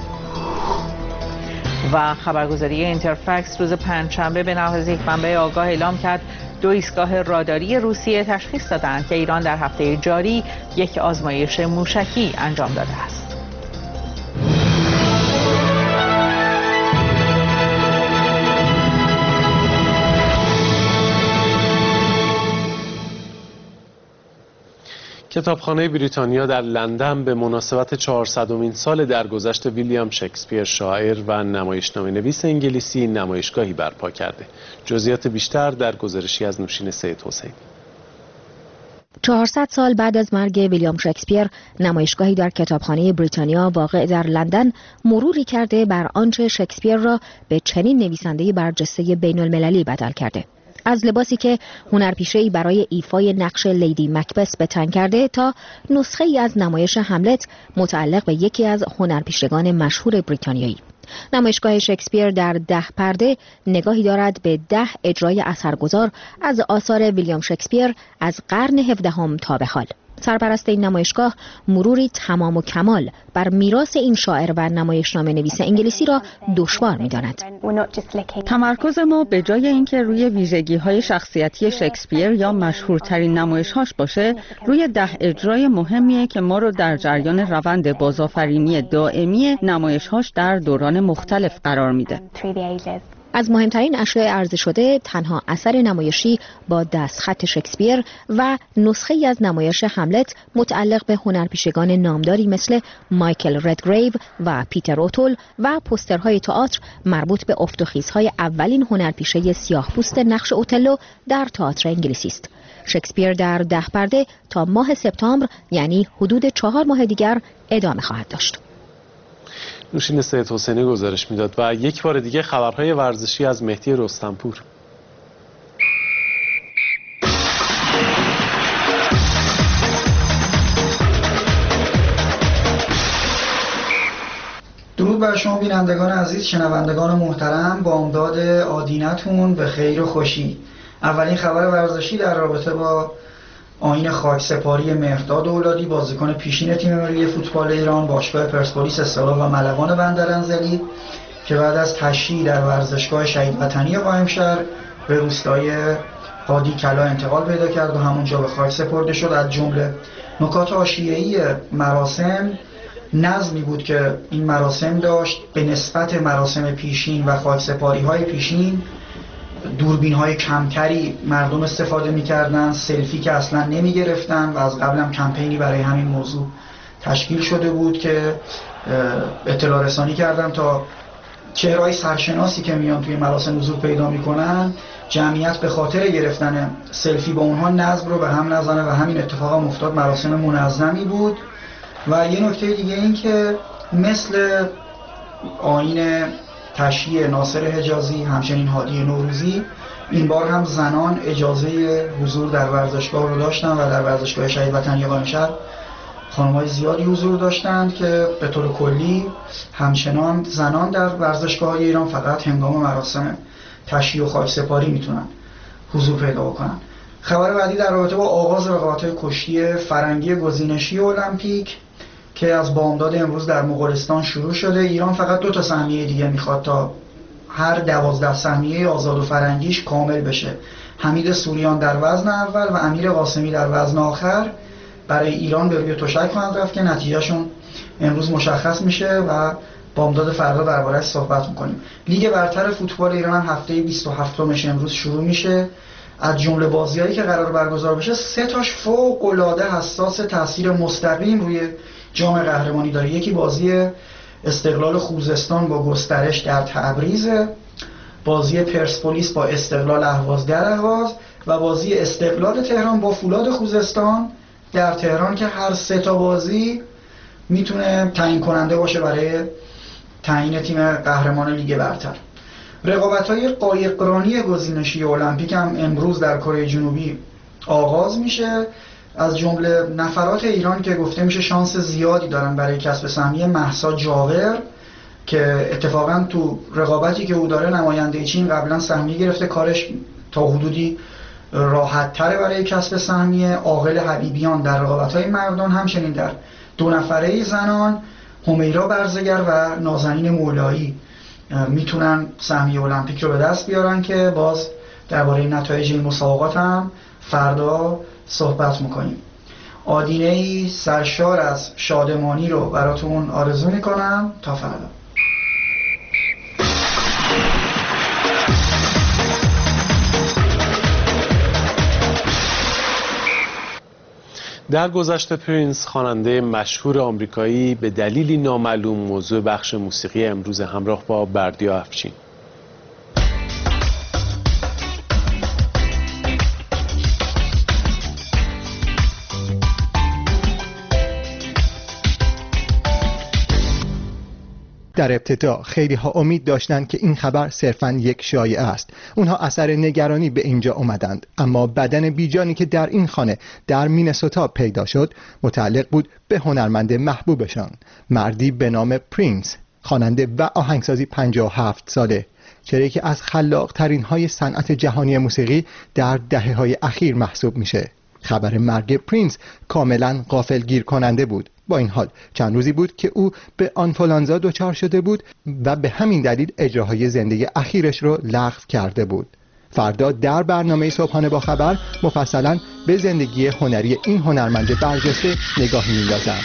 و خبرگزاری اینترفکس روز پنجشنبه به نقل از یک منبع آگاه اعلام کرد دو ایستگاه راداری روسیه تشخیص دادند که ایران در هفته جاری یک آزمایش موشکی انجام داده است. کتابخانه بریتانیا در لندن به مناسبت چهارصدمین سال درگذشت ویلیام شکسپیر شاعر و نمایشنامه نویس انگلیسی نمایشگاهی برپا کرده. جزئیات بیشتر در گزارشی از نوشین سید حسین. چهارصد سال بعد از مرگ ویلیام شکسپیر، نمایشگاهی در کتابخانه بریتانیا واقع در لندن مروری کرده بر آنچه شکسپیر را به چنین نویسنده برجسته بین المللی بدل کرده. از لباسی که هنرپیشه‌ای برای ایفای نقش لیدی مکبث به تن کرده تا نسخه ای از نمایش هملت متعلق به یکی از هنرپیشگان مشهور بریتانیایی. نمایشگاه شکسپیر در ده پرده نگاهی دارد به ده اجرای اثرگذار از آثار ویلیام شکسپیر از قرن هفدهم تا به حال. سرپرست این نمایشگاه مروری تمام و کمال بر میراث این شاعر و نمایشنامه نویس انگلیسی را دشوار می‌داند. تمرکز ما به جای اینکه روی ویژگی‌های شخصیتی شکسپیر یا مشهورترین نمایش‌هاش باشه، روی ده اجرای مهمیه که ما رو در جریان روند بازآفرینی دائمی نمایش‌هاش در دوران مختلف قرار میده. از مهمترین اشیاء عرضه شده تنها اثر نمایشی با دستخط شکسپیر و نسخه ای از نمایش هملت متعلق به هنرپیشگان نامداری مثل مایکل ردگریو و پیتر اوتول و پوسترهای تئاتر مربوط به افت و خیزهای اولین هنرپیشه سیاه‌پوست نقش اوتلو در تئاتر انگلیسی است. شکسپیر در ده پرده تا ماه سپتامبر، یعنی حدود چهار ماه دیگر، ادامه خواهد داشت. نوشین سید حسینی گزارش میداد و یک بار دیگه خبرهای ورزشی از مهدی رستمپور. درود بر شما بینندگان عزیز، شنوندگان محترم، بامداد آدینتون به خیر و خوشی. اولین خبر ورزشی در رابطه با آیین خاکسپاری مهرداد اولادی، بازیکن پیشین تیم ملی فوتبال ایران، باشگاه پرسپولیس استقلال و ملوان بندرانزلی که بعد از تشییع در ورزشگاه شهید وطنی قائمشهر به روستای قادی کلا انتقال پیدا کرد و همونجا به خاک سپرده شد. از جمله نکات حاشیه‌ای مراسم نظمی بود که این مراسم داشت به نسبت مراسم پیشین و خاکسپاری‌های پیشین دوربین های کمتری مردم استفاده می‌کردن، سلفی که اصلا نمی‌گرفتن و از قبل هم کمپینی برای همین موضوع تشکیل شده بود که اطلاع رسانی کردن تا چهره‌های سرشناسی که میان توی مراسم حضور پیدا می‌کنن جمعیت به خاطر گرفتن سلفی با اونها نظم رو به هم نزنه و همین اتفاق هم افتاد. مراسم منظمی بود. و یه نکته دیگه این که مثل آیین تشییع ناصر حجازی همچنین هادی نوروزی، این بار هم زنان اجازه حضور در ورزشگاه رو داشتن و در ورزشگاه شهید وطنی قائمشهر خانم‌های زیادی حضور داشتند که به طور کلی همچنان زنان در ورزشگاه‌های ایران فقط هنگام مراسم تشییع و خاکسپاری میتونن حضور پیدا بکنن. خبر بعدی در رابطه با آغاز رقابت‌های کشتی فرنگی گزینشی المپیک که از بامداد امروز در مغولستان شروع شده. ایران فقط دو تا سهمیه دیگه میخواد تا هر دوازده سهمیه آزاد و فرنگیش کامل بشه. حمید سوریان در وزن اول و امیر قاسمی در وزن آخر برای ایران به روی تشک خواهند رفت که نتیجهشون امروز مشخص میشه و بامداد فردا درباره‌اش صحبت میکنیم. لیگ برتر فوتبال ایران هم هفته بیست و هفتمش امروز شروع میشه. از جمله بازیایی که قرار برگزار بشه سه تاش فوق‌العاده حساس، تاثیر مستقیم روی جام قهرمانی داره. یکی بازی استقلال خوزستان با گسترش در تبریز، بازی پرسپولیس با استقلال اهواز در اهواز و بازی استقلال تهران با فولاد خوزستان در تهران که هر سه تا بازی میتونه تعیین کننده باشه برای تعیین تیم قهرمان لیگ برتر. رقابت‌های قایقرانی گزینشی المپیک هم امروز در کره جنوبی آغاز میشه. از جمله نفرات ایران که گفته میشه شانس زیادی دارن برای کسب سهمیه مهسا جاور که اتفاقا تو رقابتی که او داره نماینده چین قبلا سهمیه گرفته، کارش تا حدودی راحت تره برای کسب سهمیه. عاقل حبیبیان در رقابت‌های مردان، همچنین در دو نفره زنان همیرا برزگر و نازنین مولایی میتونن سهمیه المپیک رو به دست بیارن که باز درباره نتایج این مسابقات هم فردا صحبت میکنیم. آدینه‌ای سرشار از شادمانی رو براتون آرزو میکنم تا فردا. در گذشته پرینس خواننده مشهور آمریکایی به دلیلی نامعلوم موضوع بخش موسیقی امروز همراه با بردیا افشین. در ابتدا خیلی ها امید داشتند که این خبر صرفاً یک شایعه است. اونها اثر نگرانی به اینجا اومدند، اما بدن بیجانی که در این خانه در مینسوتا پیدا شد متعلق بود به هنرمند محبوبشان، مردی به نام پرینس، خواننده و آهنگسازی پنجاه و هفت ساله، چهره‌ای که از خلاق ترین های صنعت جهانی موسیقی در دهه های اخیر محسوب میشه. خبر مرگ پرینس کاملا غافلگیر کننده بود. با این حال چند روزی بود که او به آنفولانزا دچار شده بود و به همین دلیل اجراهای زندگی اخیرش رو لغو کرده بود. فردا در برنامه صبحانه با خبر مفصلا به زندگی هنری این هنرمند برجسته نگاهی می‌اندازم.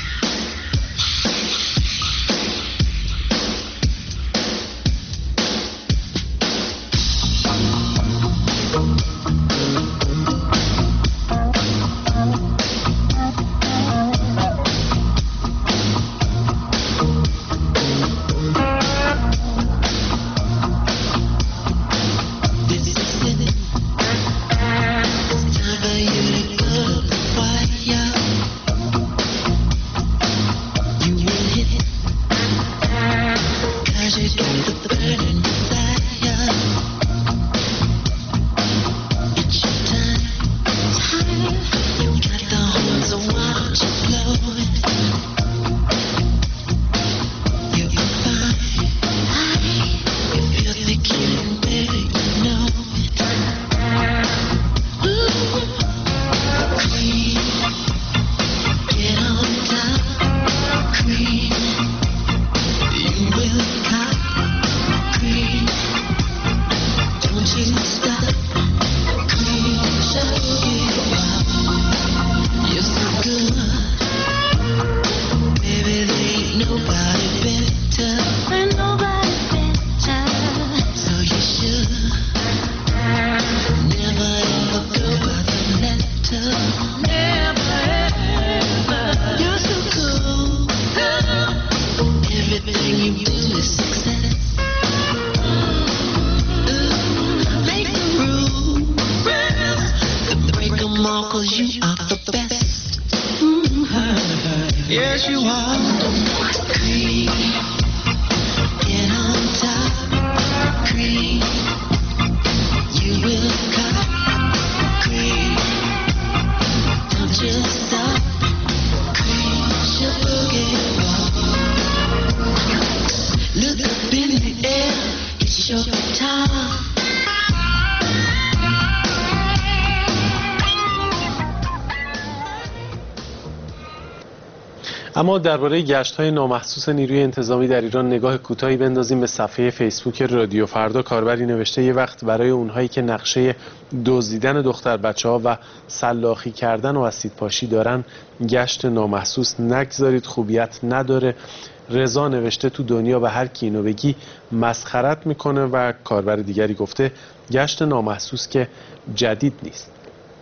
اما درباره گشت‌های نامحسوس نیروی انتظامی در ایران نگاه کوتاهی بندازیم به صفحه فیسبوک رادیو فردا. کاربری نوشته یه وقت برای اونهایی که نقشه دزدیدن دختر بچه‌ها و سلاخی کردن و اسیدپاشی دارن گشت نامحسوس نگذارید، خوبیت نداره. رضا نوشته تو دنیا به هر کی اینو بگی مسخرت میکنه و کاربر دیگری گفته گشت نامحسوس که جدید نیست.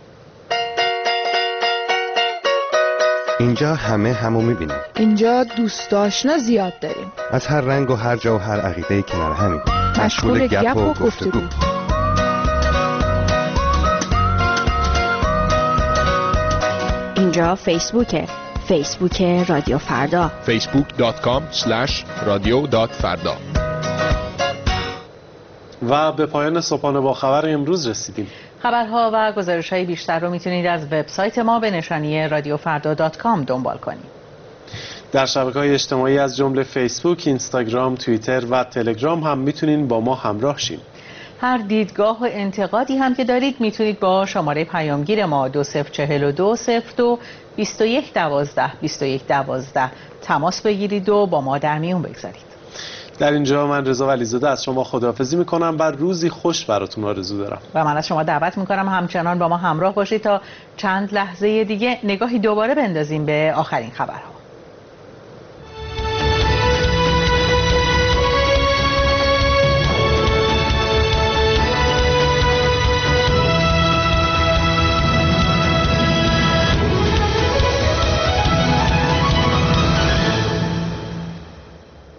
اینجا همه همو میبینیم. اینجا دوست آشنا زیاد داریم. از هر رنگ و هر جا و هر عقیده‌ای کنار همین. مشغول گپ و گفتگو. اینجا فیسبوکه. فیسبوک رادیو فردا. فیسبوک دات کام اسلش رادیو دات فردا. و به پایان صبحانه با خبر امروز رسیدیم. خبرها و گزارش‌های بیشتر رو میتونید از وبسایت ما به نشانی رادیو فردا دات کام دنبال کنید. در شبکه‌های اجتماعی از جمله فیسبوک، اینستاگرام، توییتر و تلگرام هم میتونید با ما همراه شین. هر دیدگاه و انتقادی هم که دارید میتونید با شماره پیامگیر ما دو صفر چهل و دو صفر دو بیست و یک دوازده بیست و یک دوازده تماس بگیرید و با ما در میون بگذارید. در اینجا من رضا ولیزاده از شما خداحافظی میکنم و روزی خوش براتون آرزو دارم. و من از شما دعوت میکنم همچنان با ما همراه باشید تا چند لحظه دیگه نگاهی دوباره بندازیم به آخرین خبرها.